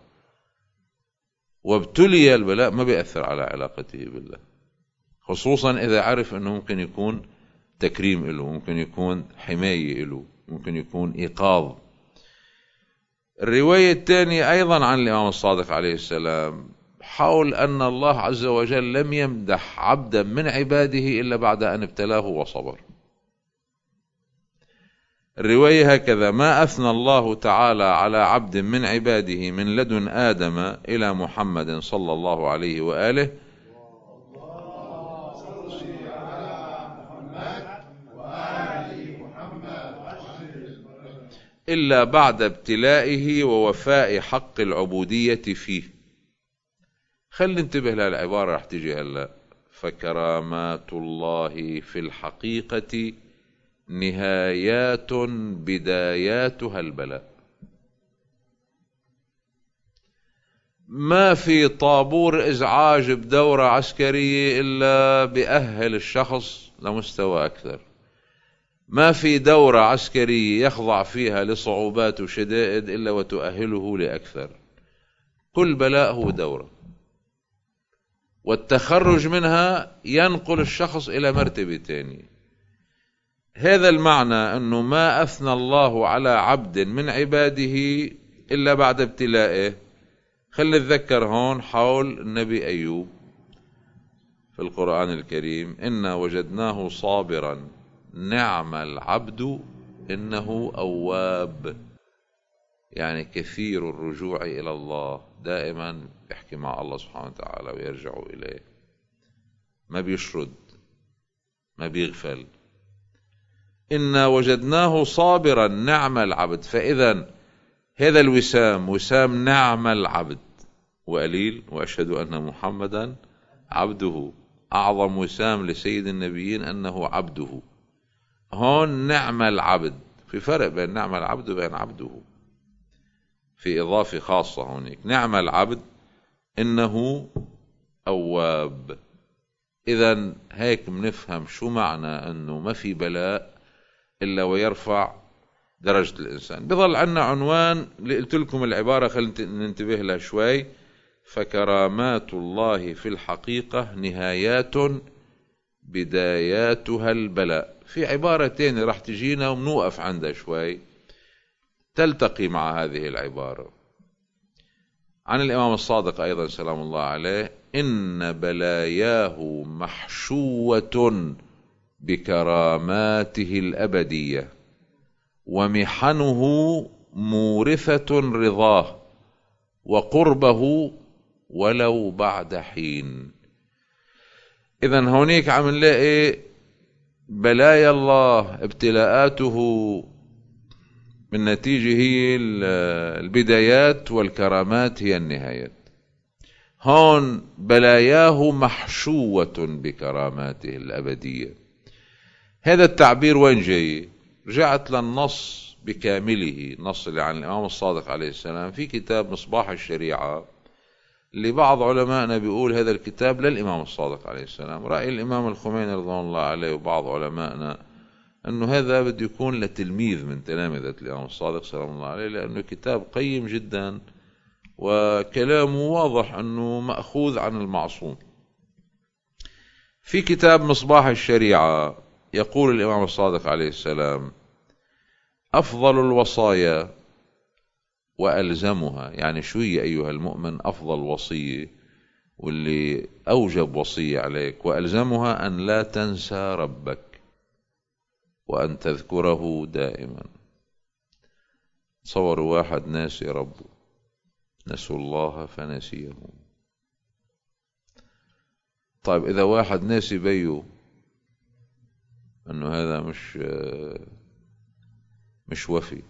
وابتلي البلاء ما بيأثر على علاقته بالله، خصوصا إذا عرف أنه ممكن يكون تكريم له، ممكن يكون حماية له، ممكن يكون إيقاظ. الرواية الثانية أيضا عن الإمام الصادق عليه السلام حول أن الله عز وجل لم يمدح عبدا من عباده إلا بعد أن ابتلاه وصبر. الرواية هكذا: ما أثنى الله تعالى على عبد من عباده من لدن آدم إلى محمد صلى الله عليه وآله إلا بعد ابتلائه ووفاء حق العبودية فيه. خلي انتبه للعبارة رح تجي هلا: فكرامات الله في الحقيقة نهايات بداياتها البلاء. ما في طابور إزعاج بدورة عسكرية إلا بأهل الشخص لمستوى أكثر. ما في دورة عسكرية يخضع فيها لصعوبات وشدائد إلا وتؤهله لأكثر. كل بلاء هو دورة، والتخرج منها ينقل الشخص إلى مرتبة تانية. هذا المعنى أنه ما أثنى الله على عبد من عباده إلا بعد ابتلائه. خلي نتذكر هون حول النبي أيوب في القرآن الكريم: إنا وجدناه صابرا نعم العبد إنه أواب. يعني كثير الرجوع إلى الله، دائما يحكي مع الله سبحانه وتعالى ويرجع إليه. ما بيشرد، ما بيغفل. إنا وجدناه صابرا نعم العبد. فإذا هذا الوسام وسام نعم العبد وقليل، وأشهد أن محمدا عبده. أعظم وسام لسيد النبيين أنه عبده. هون نعم العبد، في فرق بين نعم العبد وبين عبده، في إضافة خاصة هونيك. نعم العبد إنه أواب. إذن هيك بنفهم شو معنى أنه ما في بلاء إلا ويرفع درجة الإنسان. بظل عنا عنوان اللي قلت لكم العبارة، خلينا ننتبه لها شوي. فكرامات الله في الحقيقة نهايات بداياتها البلاء. في عبارة تانية راح تجينا ومنوقف عندها شوي تلتقي مع هذه العبارة عن الإمام الصادق أيضا سلام الله عليه: إن بلاياه محشوة بكراماته الأبدية، ومحنه مورثة رضاه وقربه ولو بعد حين. إذن هونيك عم نلاقي بلايا الله ابتلاءاته من نتيجة هي البدايات، والكرامات هي النهايات. هون بلاياه محشوة بكراماته الأبدية. هذا التعبير وين جاي؟ رجعت للنص بكامله، نص اللي عن الإمام الصادق عليه السلام في كتاب مصباح الشريعة، اللي بعض علمائنا بيقول هذا الكتاب للإمام الصادق عليه السلام. رأي الإمام الخميني رضوان الله عليه وبعض علمائنا أنه هذا بده يكون لتلميذ من تلامذة الإمام الصادق سلام الله عليه، لأنه كتاب قيم جدا وكلامه واضح أنه مأخوذ عن المعصوم. في كتاب مصباح الشريعة يقول الإمام الصادق عليه السلام: أفضل الوصايا وألزمها. يعني شو هي أيها المؤمن أفضل وصية واللي أوجب وصية عليك؟ وألزمها أن لا تنسى ربك وأن تذكره دائما. تصوروا واحد ناسي ربه، نسوا الله فنسيهم. طيب إذا واحد ناسي بيه، أنه هذا مش مش وفي،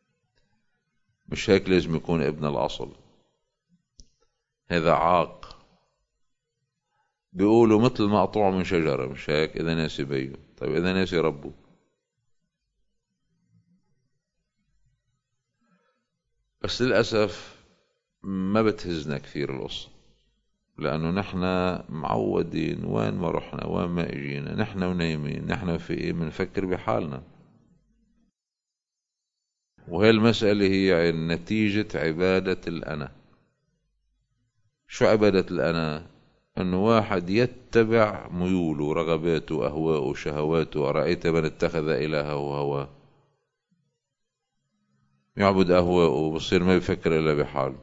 مش هيك لازم يكون ابن الأصل، هذا عاق. بيقولوا مثل مقطوع من شجرة، مش هيك؟ إذا ناسي بيه. طيب إذا ناسي ربه؟ بس للأسف ما بتهزنا كثير القصة، لأنه نحن معودين وين ما رحنا وين ما اجينا نحن ونايمين، نحن في إيه منفكر بحالنا. وهي المسألة هي نتيجة عبادة الأنا. شو عبادة الأنا؟ أنه واحد يتبع ميوله رغباته أهواءه شهواته. أرأيت من اتخذ إلهه هواه، يعبد أهواءه، بصير ما بيفكر إلا بحاله،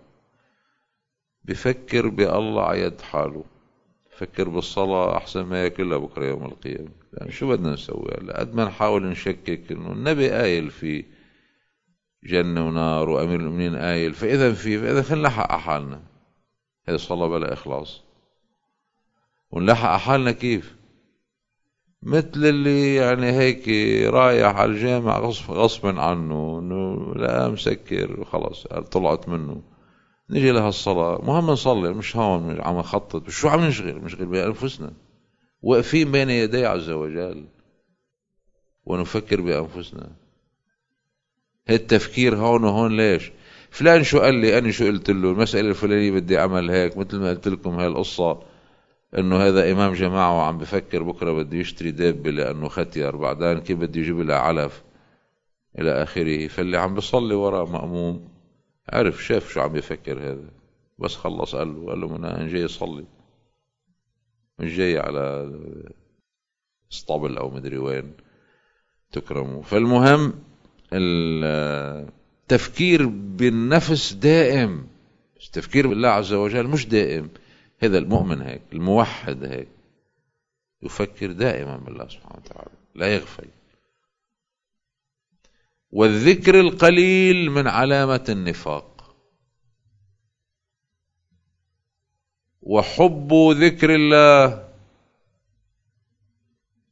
بفكر بالله عيد حاله، فكر بالصلاة أحسن ما يأكلها بكرة يوم القيامة. يعني شو بدنا نسوي هلا؟ قد ما نحاول نشكك إنه النبي قايل في جنة ونار وأمير المؤمنين قايل، فإذا في فإذا خلينا نلحق حالنا. هذه الصلاة بلا إخلاص، ونلحق حالنا كيف؟ مثل اللي يعني هيك رايح على الجامع غصب غصبا عنه، إنه لا مسكر وخلاص طلعت منه. نجي لها الصلاة، مهم نصلي، مش هون عم نخطط، شو عم نشغل؟ نشغل بأنفسنا، واقفين بين يدي عز وجل ونفكر بأنفسنا. هالتفكير هون وهون ليش؟ فلان شو قال لي، أنا شو قلت له، المسألة الفلانية بدي أعمل هيك، مثل ما قلت لكم هاي القصة إنه هذا إمام جماعة وعم بفكر بكرة بده يشتري دابة لأنه ختير، بعدين كيف بده يجيب لها علف إلى آخره. فاللي عم بيصلي وراء مأموم عرف، شاف شو عم يفكر هذا، بس خلص قال له قال له أنا جاي أصلي، مش جاي على اسطبل أو مدري وين تكرموا. فالمهم التفكير بالنفس دائم، التفكير بالله عز وجل مش دائم. هذا المؤمن هيك، الموحد هيك، يفكر دائما بالله سبحانه وتعالى لا يغفل. والذكر القليل من علامة النفاق، وحب ذكر الله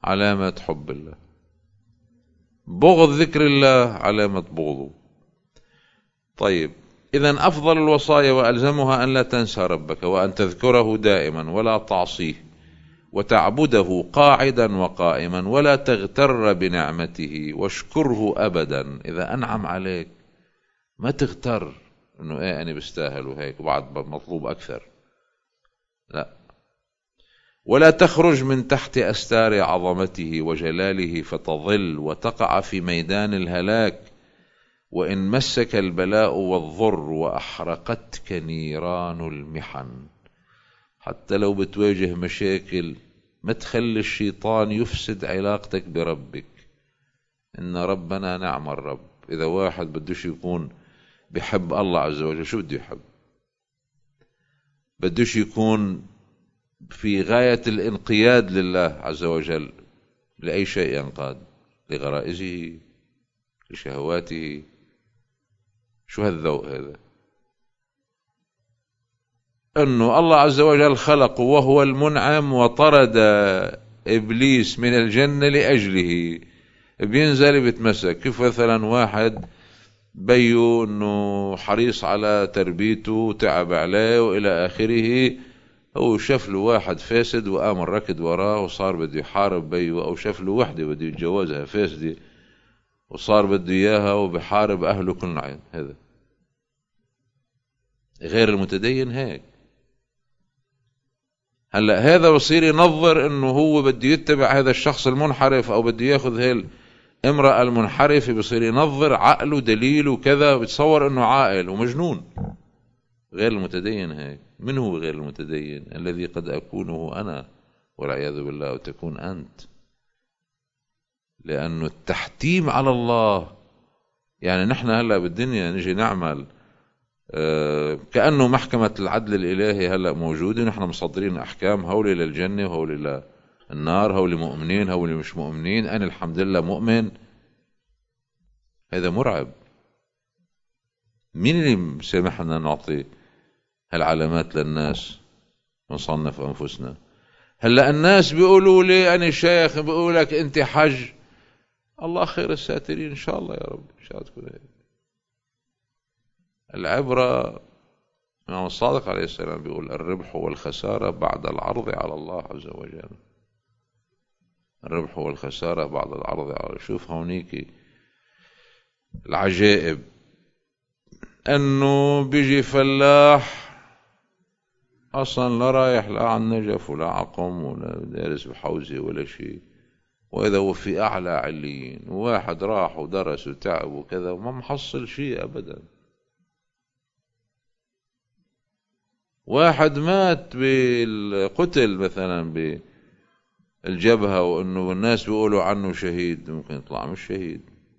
علامة حب الله. بغض ذكر الله علامة بغضه. طيب، إذن أفضل الوصايا وألزمها أن لا تنسى ربك وأن تذكره دائما ولا تعصيه وتعبده قاعدا وقائما ولا تغتر بنعمته واشكره أبدا. إذا أنعم عليك ما تغتر إنه إيه أنا بستاهل وهيك وبعد مطلوب أكثر، لا. ولا تخرج من تحت أستار عظمته وجلاله فتضل وتقع في ميدان الهلاك، وإن مسك البلاء والضر وأحرقتك نيران المحن. حتى لو بتواجه مشاكل ما تخلي الشيطان يفسد علاقتك بربك. إن ربنا نعم الرب. إذا واحد بدوش يكون بحب الله عز وجل، شو بده يحب؟ بدوش يكون في غاية الانقياد لله عز وجل. لأي شيء ينقاد؟ لغرائزه، لشهواته. شو هالذوق هذا؟ أنه الله عز وجل خلقه وهو المنعم وطرد إبليس من الجنة لأجله. بينزل بيتمسك. كيف مثلا واحد بيو أنه حريص على تربيته وتعب عليه وإلى آخره، هو شاف له واحد فاسد وقام ركض وراه وصار بده يحارب بيو، أو شاف له وحدة بده يتجوزها فاسدة وصار بده إياها وبحارب أهله كل عين. هذا غير المتدين هيك. هلا هذا بصير ينظر انه هو بده يتبع هذا الشخص المنحرف او بده ياخذ هي الامرأة المنحرفة، بصير ينظر عقله دليل وكذا، بتصور انه عاقل ومجنون. غير المتدين هيك. من هو غير المتدين؟ الذي قد أكونه أنا والعياذ بالله وتكون أنت. لأنه التحتيم على الله، يعني نحن هلأ بالدنيا نجي نعمل آه كأنه محكمة العدل الإلهي هلأ موجودة، نحن مصدرين أحكام هولي للجنة وهولي للنار، هولي مؤمنين هولي مش مؤمنين. أنا الحمد لله مؤمن. هذا مرعب. مين اللي سامحنا نعطي هالعلامات للناس ونصنف أنفسنا؟ هلأ الناس بيقولوا لي أنا شيخ، بيقولك أنت حج. الله خير الساترين إن شاء الله يا رب. إن شاء الله تكون هيك. العبرة الإمام الصادق عليه السلام بيقول الربح والخسارة بعد العرض على الله عز وجل. الربح والخسارة بعد العرض على. شوف هونيك العجائب، أنه بيجي فلاح أصلا لا رايح لا عن نجف ولا عقم ولا دارس بحوزة ولا شيء، وإذا هو في أعلى عليين، وواحد راح ودرس وتعب وكذا وما محصل شيء أبدا. واحد مات بالقتل مثلا بالجبهة وأنه الناس بيقولوا عنه شهيد، ممكن يطلع مش شهيد.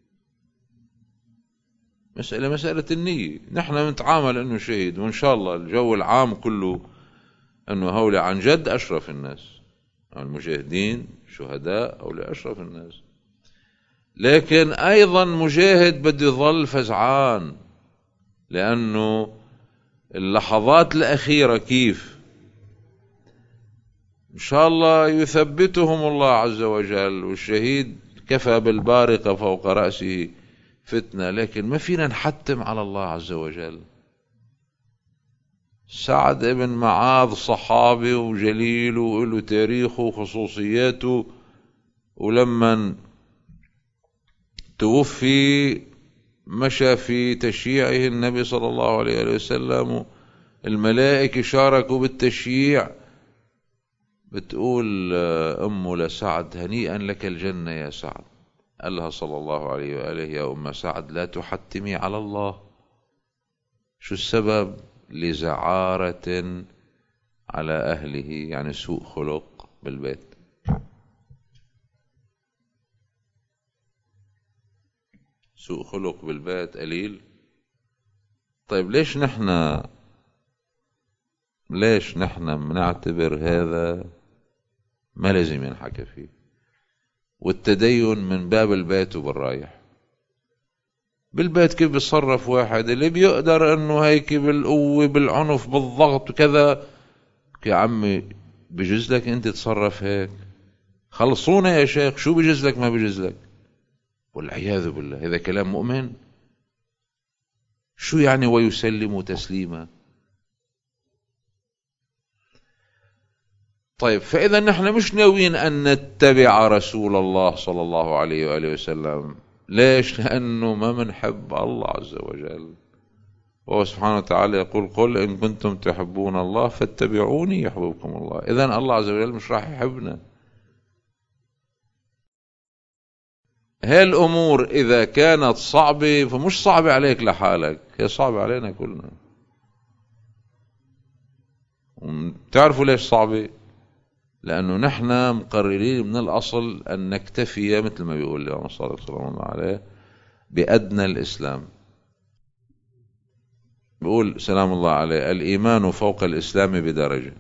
مسألة مسألة النية. نحن نتعامل أنه شهيد، وإن شاء الله الجو العام كله أنه هؤلاء عن جد أشرف الناس، المجاهدين شهداء أو لأشرف الناس. لكن أيضا مجاهد بده يظل فزعان، لأنه اللحظات الأخيرة كيف إن شاء الله يثبتهم الله عز وجل. والشهيد كفى بالبارقة فوق رأسه فتنة، لكن ما فينا نحتم على الله عز وجل. سعد ابن معاذ صحابي وجليل وله تاريخه وخصوصياته، ولما توفي مشى في تشييعه النبي صلى الله عليه وسلم، الملائكة شاركوا بالتشييع. بتقول أمه لسعد هنيئا لك الجنة يا سعد. قال لها صلى الله عليه وآله يا أم سعد لا تحتمي على الله. شو السبب؟ لزعارة على أهله، يعني سوء خلق بالبيت. سوء خلق بالبيت قليل. طيب ليش نحن ليش نحن بنعتبر هذا ما لازم ينحكى فيه؟ والتدين من باب البيت وبالرايح. بالبيت كيف بيتصرف واحد اللي بيقدر انه هيك بالقوة بالعنف بالضغط وكذا، يا عمي بجوز لك انت تصرف هيك. خلصونا يا شيخ، شو بجوز لك ما بجوز لك؟ والعياذ بالله، هذا كلام مؤمن؟ شو يعني ويسلم تسليما؟ طيب، فإذا نحن مش ناويين أن نتبع رسول الله صلى الله عليه وآله وسلم. ليش؟ لأنه ما منحب الله عز وجل، وهو سبحانه وتعالى يقول: قل إن كنتم تحبون الله فاتبعوني يحببكم الله. إذن الله عز وجل مش راح يحبنا. هاي الأمور إذا كانت صعبة فمش صعبة عليك لحالك، هي صعبة علينا كلنا. تعرفوا ليش صعبة؟ لأنه نحن مقررين من الأصل أن نكتفي، مثل ما بيقول الإمام الصادق صلى الله عليه، بأدنى الإسلام. بيقول سلام الله عليه: الإيمان فوق الإسلام بدرجة،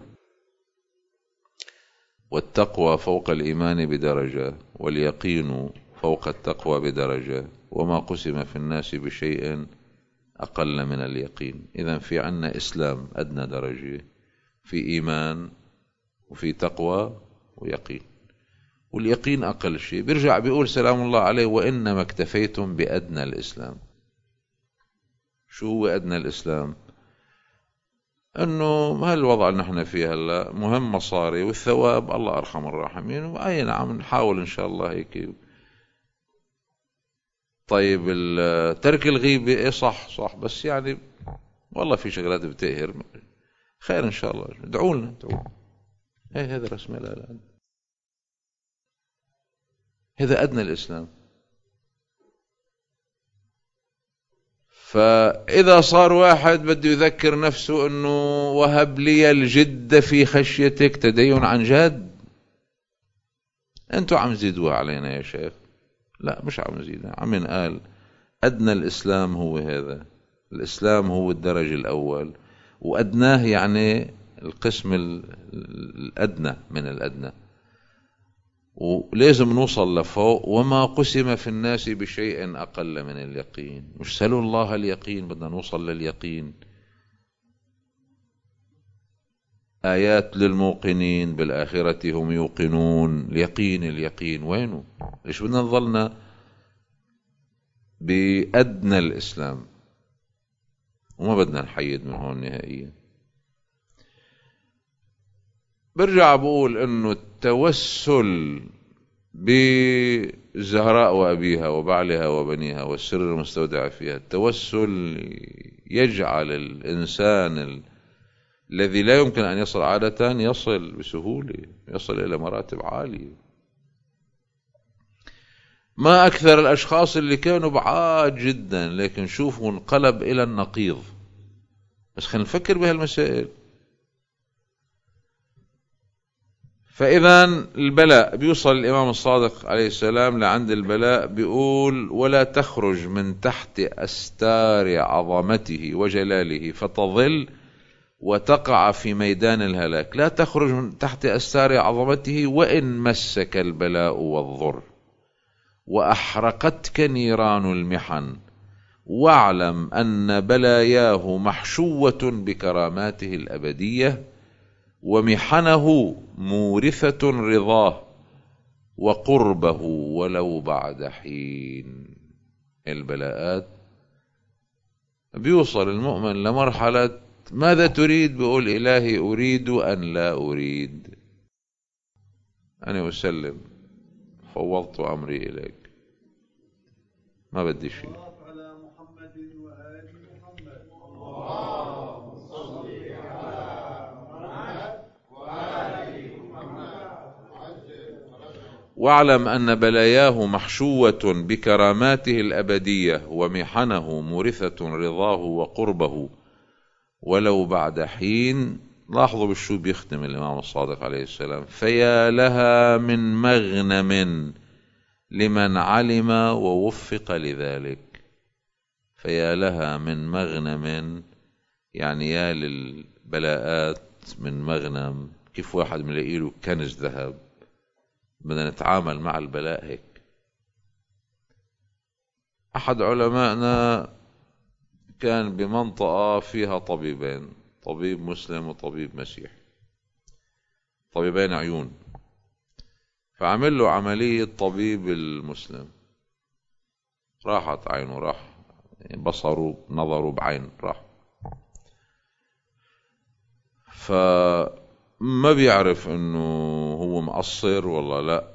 والتقوى فوق الإيمان بدرجة، واليقين فوق التقوى بدرجة، وما قسم في الناس بشيء أقل من اليقين. إذن في عنا إسلام أدنى درجة، في إيمان وفي تقوى ويقين، واليقين أقل شيء. بيرجع بيقول سلام الله عليه: وإنما اكتفيتم بأدنى الإسلام. شو هو أدنى الإسلام؟ أنه هالوضع اللي نحن فيه هلا مهم مصاري والثواب الله أرحم الراحمين، وأي نعم نحاول إن شاء الله هيك. طيب، ترك الغيبة إيه صح صح، بس يعني والله في شغلات بتقهر. خير إن شاء الله، ادعوا لنا ادعوا. ايه هذا رسم لا لا هذا أدنى الإسلام. فإذا صار واحد بده يذكر نفسه أنه وهب لي الجد في خشيتك، تدين عن جد، أنتوا عم زيدوها علينا يا شيخ. لا، مش عم نزيدها، عم نقال أدنى الإسلام هو هذا. الإسلام هو الدرجة الأول، وأدناه يعني القسم الأدنى من الأدنى، ولازم نوصل لفوق. وما قسم في الناس بشيء أقل من اليقين. مش سألوا الله اليقين، بدنا نوصل لليقين. آيات للموقنين بالآخرة هم يوقنون. اليقين اليقين وينه؟ ليش بدنا نظلنا بأدنى الإسلام وما بدنا نحيد من هون نهائيا؟ برجع بقول انه التوسل بالزهراء وأبيها وبعلها وبنيها والسر المستودع فيها، التوسل يجعل الإنسان ال... الذي لا يمكن أن يصل عادة يصل بسهولة، يصل إلى مراتب عالية. ما أكثر الأشخاص اللي كانوا بعاد جدا لكن شوفوا انقلب إلى النقيض. بس خلينا نفكر بهالمسائل. فإذا البلاء بيوصل الإمام الصادق عليه السلام لعند البلاء بيقول: ولا تخرج من تحت أستار عظمته وجلاله فتظل وتقع في ميدان الهلاك. لا تخرج من تحت أستار عظمته وإن مسك البلاء والضر وأحرقتك نيران المحن، واعلم أن بلاياه محشوة بكراماته الأبدية، ومحنه مورثة رضاه وقربه ولو بعد حين. البلاءات بيوصل المؤمن لمرحلة ماذا تريد؟ بيقول: إلهي أريد أن لا أريد، أنا أسلم، فوضت أمري إليك، ما بدي شيء. واعلم أن بلاياه محشوة بكراماته الأبدية، ومحنه مورثة رضاه وقربه ولو بعد حين. لاحظوا بالشو بيختم الإمام الصادق عليه السلام: فيا لها من مغنم لمن علم ووفق لذلك. فيا لها من مغنم، يعني يا للبلاءات من مغنم. كيف واحد ملاقي له كنز ذهب؟ بدنا نتعامل مع البلاء هيك. أحد علمائنا كان بمنطقة فيها طبيبين، طبيب مسلم وطبيب مسيحي، طبيبين عيون. فعمل له عملية طبيب المسلم، راحت عينه، راح بصره نظره بعين راح. فما بيعرف انه هو مقصر والله لا،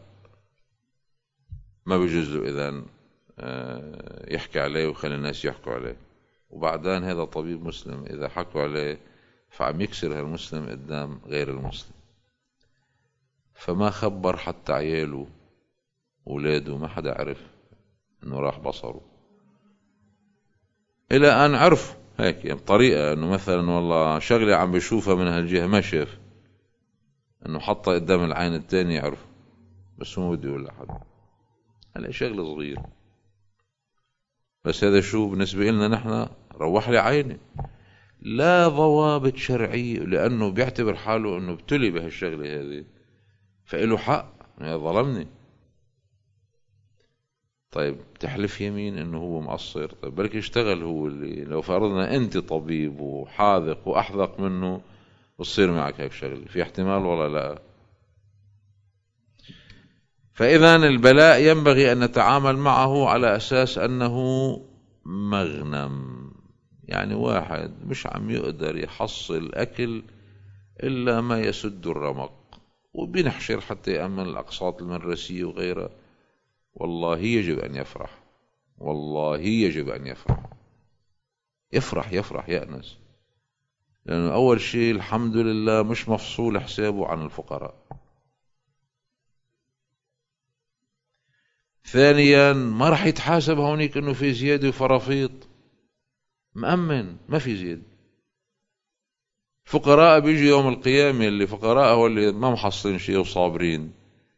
ما بيجوز له اذن يحكي عليه ويخلي الناس يحكوا عليه. وبعدين هذا طبيب مسلم، اذا حكوا عليه فعم يكسر هالمسلم قدام غير المسلم. فما خبر حتى عياله وولاده، ما حدا عرف انه راح بصره، الى ان عرفوا هيك يعني بطريقة انه مثلا والله شغلة عم بيشوفها من هالجهة ما شاف، انه حطها قدام العين التاني عرف، بس هو ما بده يقول لحد. هلا شغلة صغيرة، بس هذا شو بالنسبة لنا نحن؟ روح لي عيني، لا ضوابط شرعية، لأنه بيعتبر حاله أنه ابتلي بهالشغلة هذه فإله حق ظلمني. طيب تحلف يمين أنه هو مقصر، طيب برك يشتغل هو اللي، لو فرضنا أنت طبيب وحاذق وأحذق منه وتصير معك هيك شغلة، في احتمال ولا لا؟ فإذا البلاء ينبغي أن نتعامل معه على أساس أنه مغنم، يعني واحد مش عم يقدر يحصل أكل إلا ما يسد الرمق وبنحشر حتى يأمن الأقساط المدرسية وغيرها، والله يجب أن يفرح، والله يجب أن يفرح يفرح يفرح يأنس، لأنه أول شيء الحمد لله مش مفصول حسابه عن الفقراء. ثانيا ما راح يتحاسب هونيك انه في زيادة وفرافيط، مأمن ما في زيادة. فقراء بيجي يوم القيامة، اللي فقراء هو اللي ما محصلين شيء وصابرين،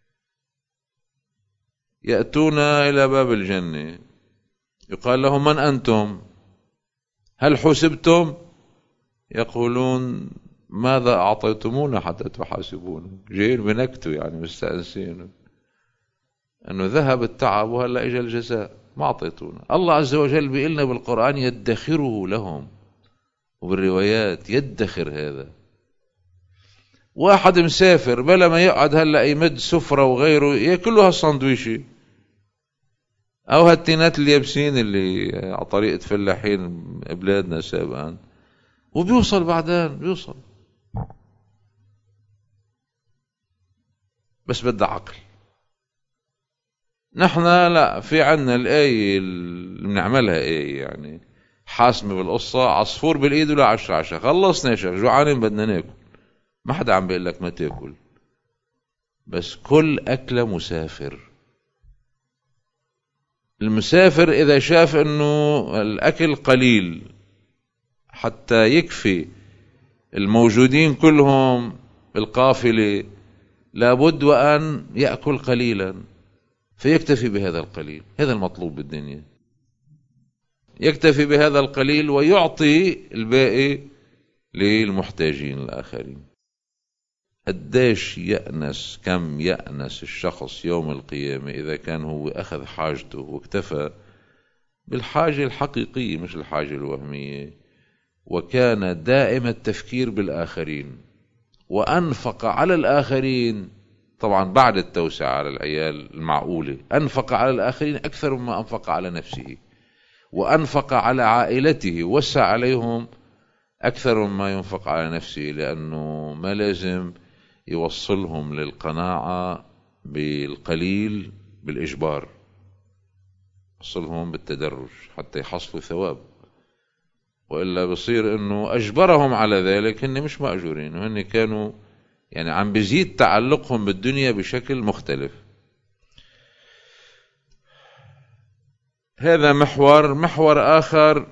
يأتون إلى باب الجنة يقال لهم من أنتم؟ هل حسبتم؟ يقولون ماذا أعطيتمونا حتى تحاسبونا؟ جايين بنكتوا يعني مستأنسين أنه ذهب التعب وهلأ إجا الجزاء، ما أعطيتونا. الله عز وجل بيقلنا بالقرآن يدخره لهم، وبالروايات يدخر. هذا واحد مسافر بلا ما يقعد هلأ يمد سفرة وغيره يأكلوا هالساندويشي أو هالتينات اليابسين اللي على طريقة فلاحين بلادنا سابقا، وبيوصل بعدين بيوصل، بس بدها عقل. نحن لا، في عنا الآية اللي بنعملها آية يعني حاسمة بالقصة، عصفور بالإيد ولا عشر عشا، خلصنا يا شيخ جوعانين بدنا ناكل، ما حدا عم بيقول لك ما تاكل، بس كل أكلة مسافر. المسافر إذا شاف إنه الأكل قليل حتى يكفي الموجودين كلهم بالقافلة، لابد وأن يأكل قليلا فيكتفي بهذا القليل. هذا المطلوب بالدنيا، يكتفي بهذا القليل ويعطي الباقي للمحتاجين الآخرين. قديش يأنس، كم يأنس الشخص يوم القيامة إذا كان هو أخذ حاجته واكتفى بالحاجة الحقيقية مش الحاجة الوهمية، وكان دائم التفكير بالآخرين وأنفق على الآخرين، طبعا بعد التوسعة على العيال المعقولة، أنفق على الآخرين أكثر مما أنفق على نفسه، وأنفق على عائلته وسع عليهم أكثر مما ينفق على نفسه، لأنه ما لازم يوصلهم للقناعة بالقليل بالإجبار، يوصلهم بالتدرج حتى يحصلوا ثواب، وإلا بصير أنه أجبرهم على ذلك، هن مش مأجورين، وهن كانوا يعني عم بيزيد تعلقهم بالدنيا بشكل مختلف. هذا محور. محور آخر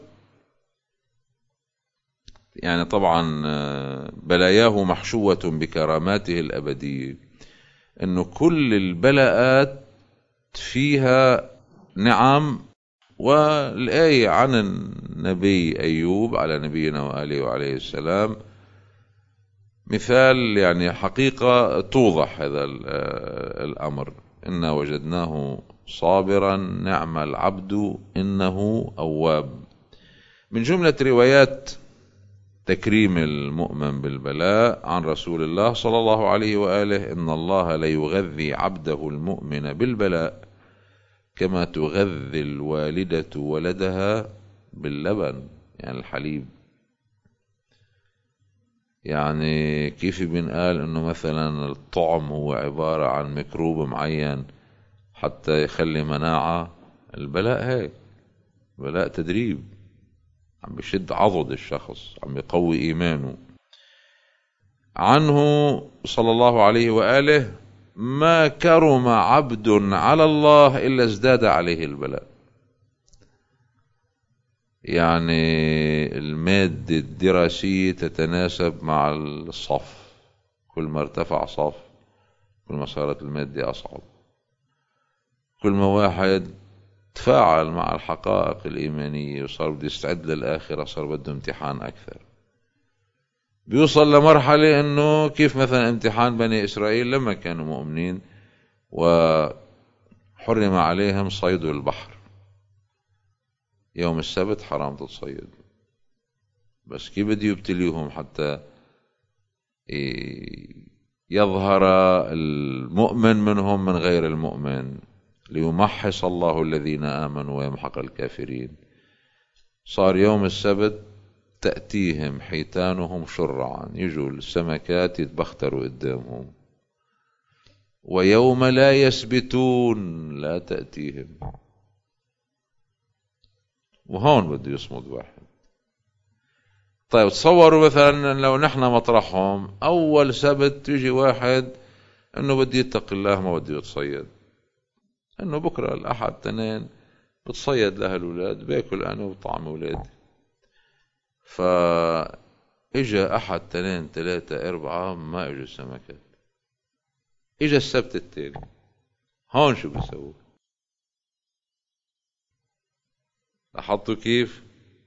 يعني طبعا بلاياه محشوة بكراماته الأبدية، أنه كل البلاءات فيها نعم. والآية عن النبي أيوب على نبينا وآله وعليه السلام مثال يعني حقيقة توضح هذا الأمر. إنا وجدناه صابرا نعم العبد إنه أواب. من جملة روايات تكريم المؤمن بالبلاء عن رسول الله صلى الله عليه وآله: إن الله ليغذي عبده المؤمن بالبلاء كما تغذي الوالدة ولدها باللبن، يعني الحليب. يعني كيف بنقال إنه مثلا الطعم هو عبارة عن ميكروب معين حتى يخلي مناعة، البلاء هيك، بلاء تدريب، عم بيشد عضد الشخص، عم بيقوي إيمانه. عنه صلى الله عليه وآله: ما كرم عبد على الله إلا ازداد عليه البلاء. يعني المادة الدراسية تتناسب مع الصف، كل ما ارتفع صف كل ما صارت المادة أصعب، كل ما واحد تفاعل مع الحقائق الإيمانية وصار بده يستعد للآخرة صار بده امتحان أكثر. بيوصل لمرحلة إنه كيف مثلا امتحان بني إسرائيل لما كانوا مؤمنين وحرم عليهم صيد البحر، يوم السبت حرام تتصيد، بس كيف بده يبتليهم حتى يظهر المؤمن منهم من غير المؤمن، ليمحص الله الذين آمنوا ويمحق الكافرين. صار يوم السبت تأتيهم حيتانهم شرعا، يجوا السمكات يتبختروا قدامهم، ويوم لا يسبتون لا تأتيهم. وهون بده يصمد واحد. طيب تصوروا مثلا لو نحن مطرحهم، أول سبت يجي واحد أنه بدي يتقي الله ما بدي يتصيد، أنه بكرة الأحد تنين بتصيد لها الأولاد بياكل أنا وطعم أولادي. فإجا أحد تنين ثلاثة أربعة ما إجوا السمكات، إجا السبت التاني، هون شو بيسووا؟ لاحظتوا كيف؟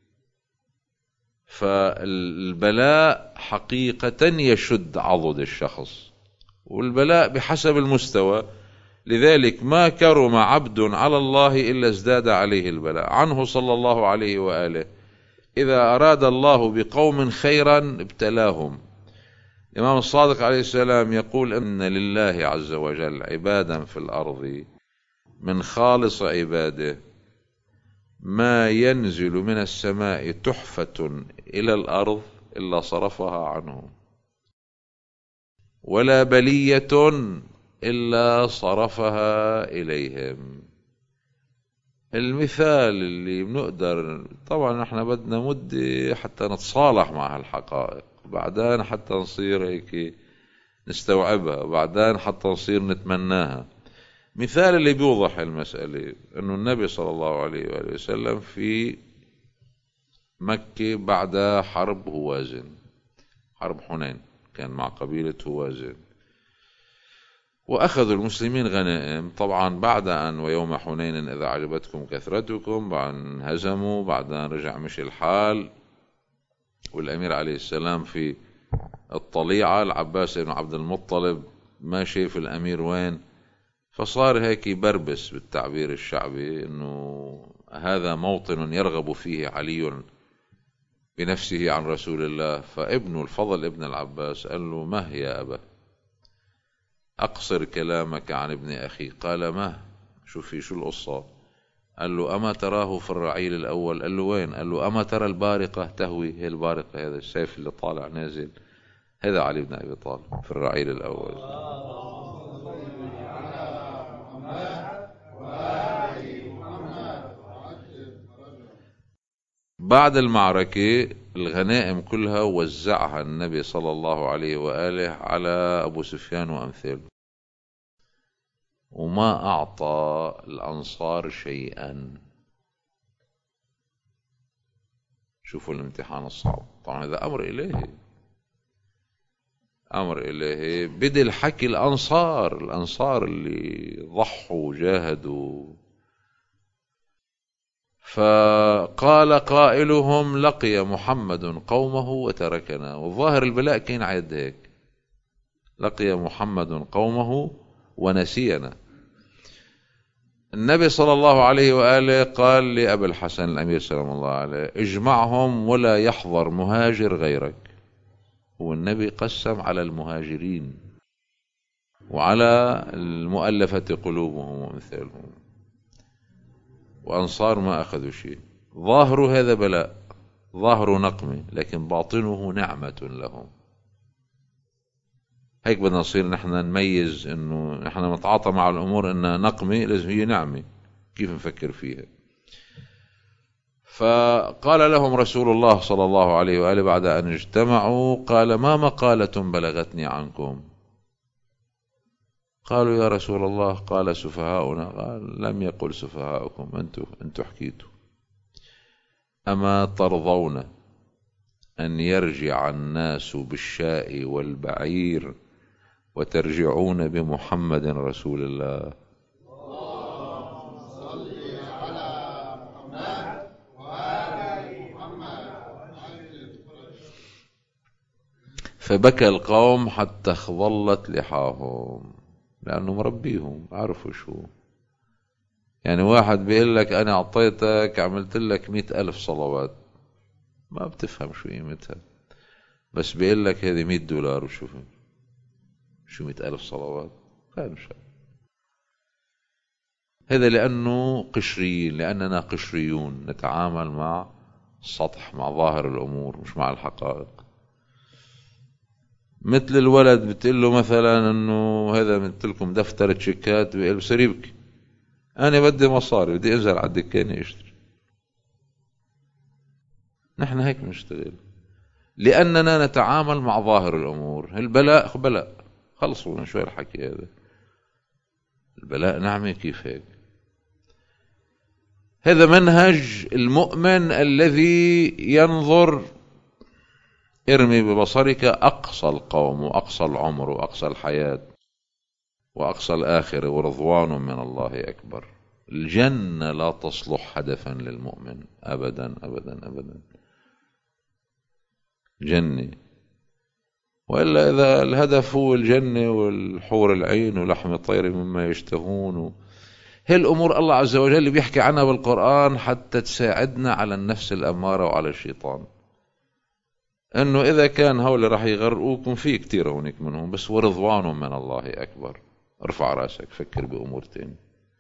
فالبلاء حقيقة يشد عضد الشخص، والبلاء بحسب المستوى. لذلك ما كرم عبد على الله إلا ازداد عليه البلاء. عنه صلى الله عليه وآله: إذا أراد الله بقوم خيرا ابتلاهم. الإمام الصادق عليه السلام يقول: إن لله عز وجل عبادا في الأرض من خالص عباده ما ينزل من السماء تحفة إلى الأرض إلا صرفها عنهم، ولا بلية إلا صرفها إليهم. المثال اللي بنقدر، طبعا احنا بدنا مدة حتى نتصالح مع هالحقائق، بعدين حتى نصير هيك نستوعبها، بعدين حتى نصير نتمناها. مثال اللي بيوضح المسألة أنه النبي صلى الله عليه وآله وسلم في مكة بعد حرب هوازن، حرب حنين، كان مع قبيلة هوازن، وأخذوا المسلمين غنائم. طبعا بعد أن ويوم حنين إذا عجبتكم كثرتكم، بعد أن هزموا، بعد أن رجع مشي الحال، والأمير عليه السلام في الطليعة، العباس بن عبد المطلب ما شايف الأمير وين، فصار هيك بربس بالتعبير الشعبي إنه هذا موطن يرغب فيه علي بنفسه عن رسول الله. فابن الفضل ابن العباس قال له: ما هي يا أبا، أقصر كلامك عن ابن أخي. قال: ما شو في، شو القصة؟ قال له: أما تراه في الرعيل الأول؟ قال له: وين؟ قال له: أما ترى البارقة تهوي؟ هي البارقة، هذا السيف اللي طالع نازل، هذا علي بن أبي طالب في الرعيل الأول. بعد المعركة الغنائم كلها وزعها النبي صلى الله عليه وآله على أبو سفيان وأمثاله، وما أعطى الأنصار شيئا. شوفوا الامتحان الصعب. طبعا هذا أمر إلهي، أمر إلهي. بدي الحكي الأنصار، الأنصار اللي ضحوا وجاهدوا. فقال قائلهم: لقي محمد قومه وتركنا. والظاهر البلاء كين عيد هيك: لقي محمد قومه ونسينا. النبي صلى الله عليه وآله قال لأبي الحسن الأمير سلام الله عليه: اجمعهم ولا يحضر مهاجر غيرك. والنبي قسم على المهاجرين وعلى المؤلفة قلوبهم ومثالهم، وأنصار ما أخذوا شيء. ظاهر هذا بلاء، ظاهر نقمة، لكن باطنه نعمة لهم. هيك بدنا نصير نحن نميز إنه نحن نتعاطى مع الأمور إنها نقمة، لازم هي نعمة. كيف نفكر فيها؟ فقال لهم رسول الله صلى الله عليه وآله بعد أن اجتمعوا، قال: ما مقالة بلغتني عنكم؟ قالوا: يا رسول الله، قال: سفهاؤنا. قال: لم يقل سفهاؤكم، أنتم أنتم حكيتوا. أما ترضون أن يرجع الناس بالشاء والبعير وترجعون بمحمد رسول الله؟ اللهم صل على محمد وآل محمد. فبكى القوم حتى خضلت لحاهم، لأنه مربيهم عرفوا شو يعني. واحد بيقول لك: أنا أعطيتك، عملت لك مئة ألف صلوات، ما بتفهم شو قيمتها، بس بيقول لك هذه مئة دولار. وشوف شو مئة ألف صلوات، فاهم شو هذا؟ لأنه قشريين، لأننا قشريون، نتعامل مع السطح، مع ظاهر الأمور، مش مع الحقائق. مثل الولد بتقول له مثلا انه هذا مثل لكم دفتر تشيكات، بيقول بصير يبكي: انا بدي مصاري، بدي انزل على الدكان اشتري. نحن هيك بنشتغل، لاننا نتعامل مع ظاهر الامور. البلاء بلاء، خلصوا من شوي الحكي هذا. البلاء نعمة، كيف هيك؟ هذا منهج المؤمن الذي ينظر: ارمي ببصرك أقصى القوم وأقصى العمر وأقصى الحياة وأقصى الآخرة، ورضوان من الله أكبر. الجنة لا تصلح هدفا للمؤمن أبدا أبدا أبدا، جنة. وإلا إذا الهدف هو الجنة والحور العين ولحم الطير مما يشتهون، هي الأمور الله عز وجل اللي بيحكي عنها بالقرآن حتى تساعدنا على النفس الأمارة وعلى الشيطان. انه اذا كان هؤلاء راح يغرقوكم، في كتير هونيك منهم، بس ورضوان من الله اكبر. ارفع راسك، فكر بامور تانية.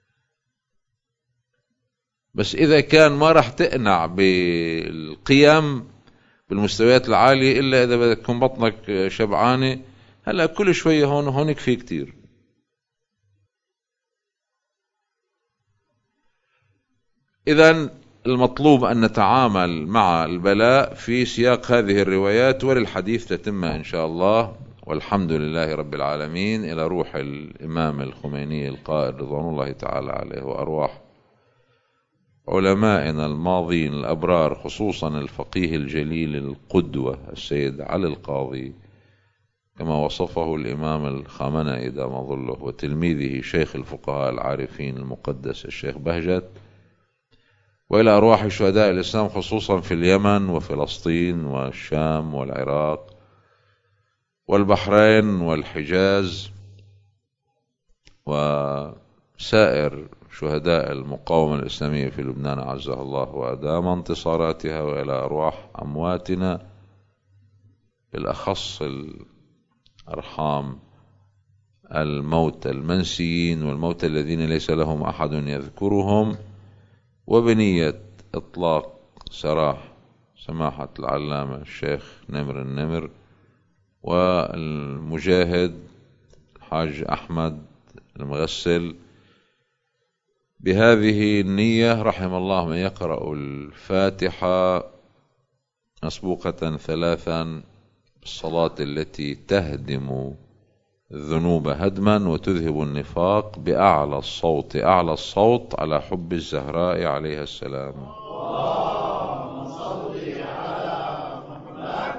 بس اذا كان ما راح تقنع بالقيم بالمستويات العالية الا اذا بدك تكون بطنك شبعانة، هلا كل شوية هون هونيك في كتير. اذن المطلوب أن نتعامل مع البلاء في سياق هذه الروايات، وللحديث تتمة إن شاء الله، والحمد لله رب العالمين، إلى روح الإمام الخميني القائد رضوان الله تعالى عليه، وأرواح علمائنا الماضين الأبرار، خصوصا الفقيه الجليل القدوة السيد علي القاضي كما وصفه الإمام الخامنئي دام ظله، وتلميذه شيخ الفقهاء العارفين المقدس الشيخ بهجت، وإلى أرواح شهداء الإسلام خصوصا في اليمن وفلسطين والشام والعراق والبحرين والحجاز، وسائر شهداء المقاومة الإسلامية في لبنان عزها الله وأدام انتصاراتها، وإلى أرواح أمواتنا بالأخص الأرحام الموت المنسيين والموت الذين ليس لهم أحد يذكرهم، وبنية إطلاق سراح سماحة العلامة الشيخ نمر النمر والمجاهد حاج أحمد المغسل. بهذه النية رحم الله من يقرأ الفاتحة مسبوقة ثلاثا بالصلاة التي تهدم الذنوب هدما وتذهب النفاق بأعلى الصوت أعلى الصوت على حب الزهراء عليها السلام. اللهم صل على محمد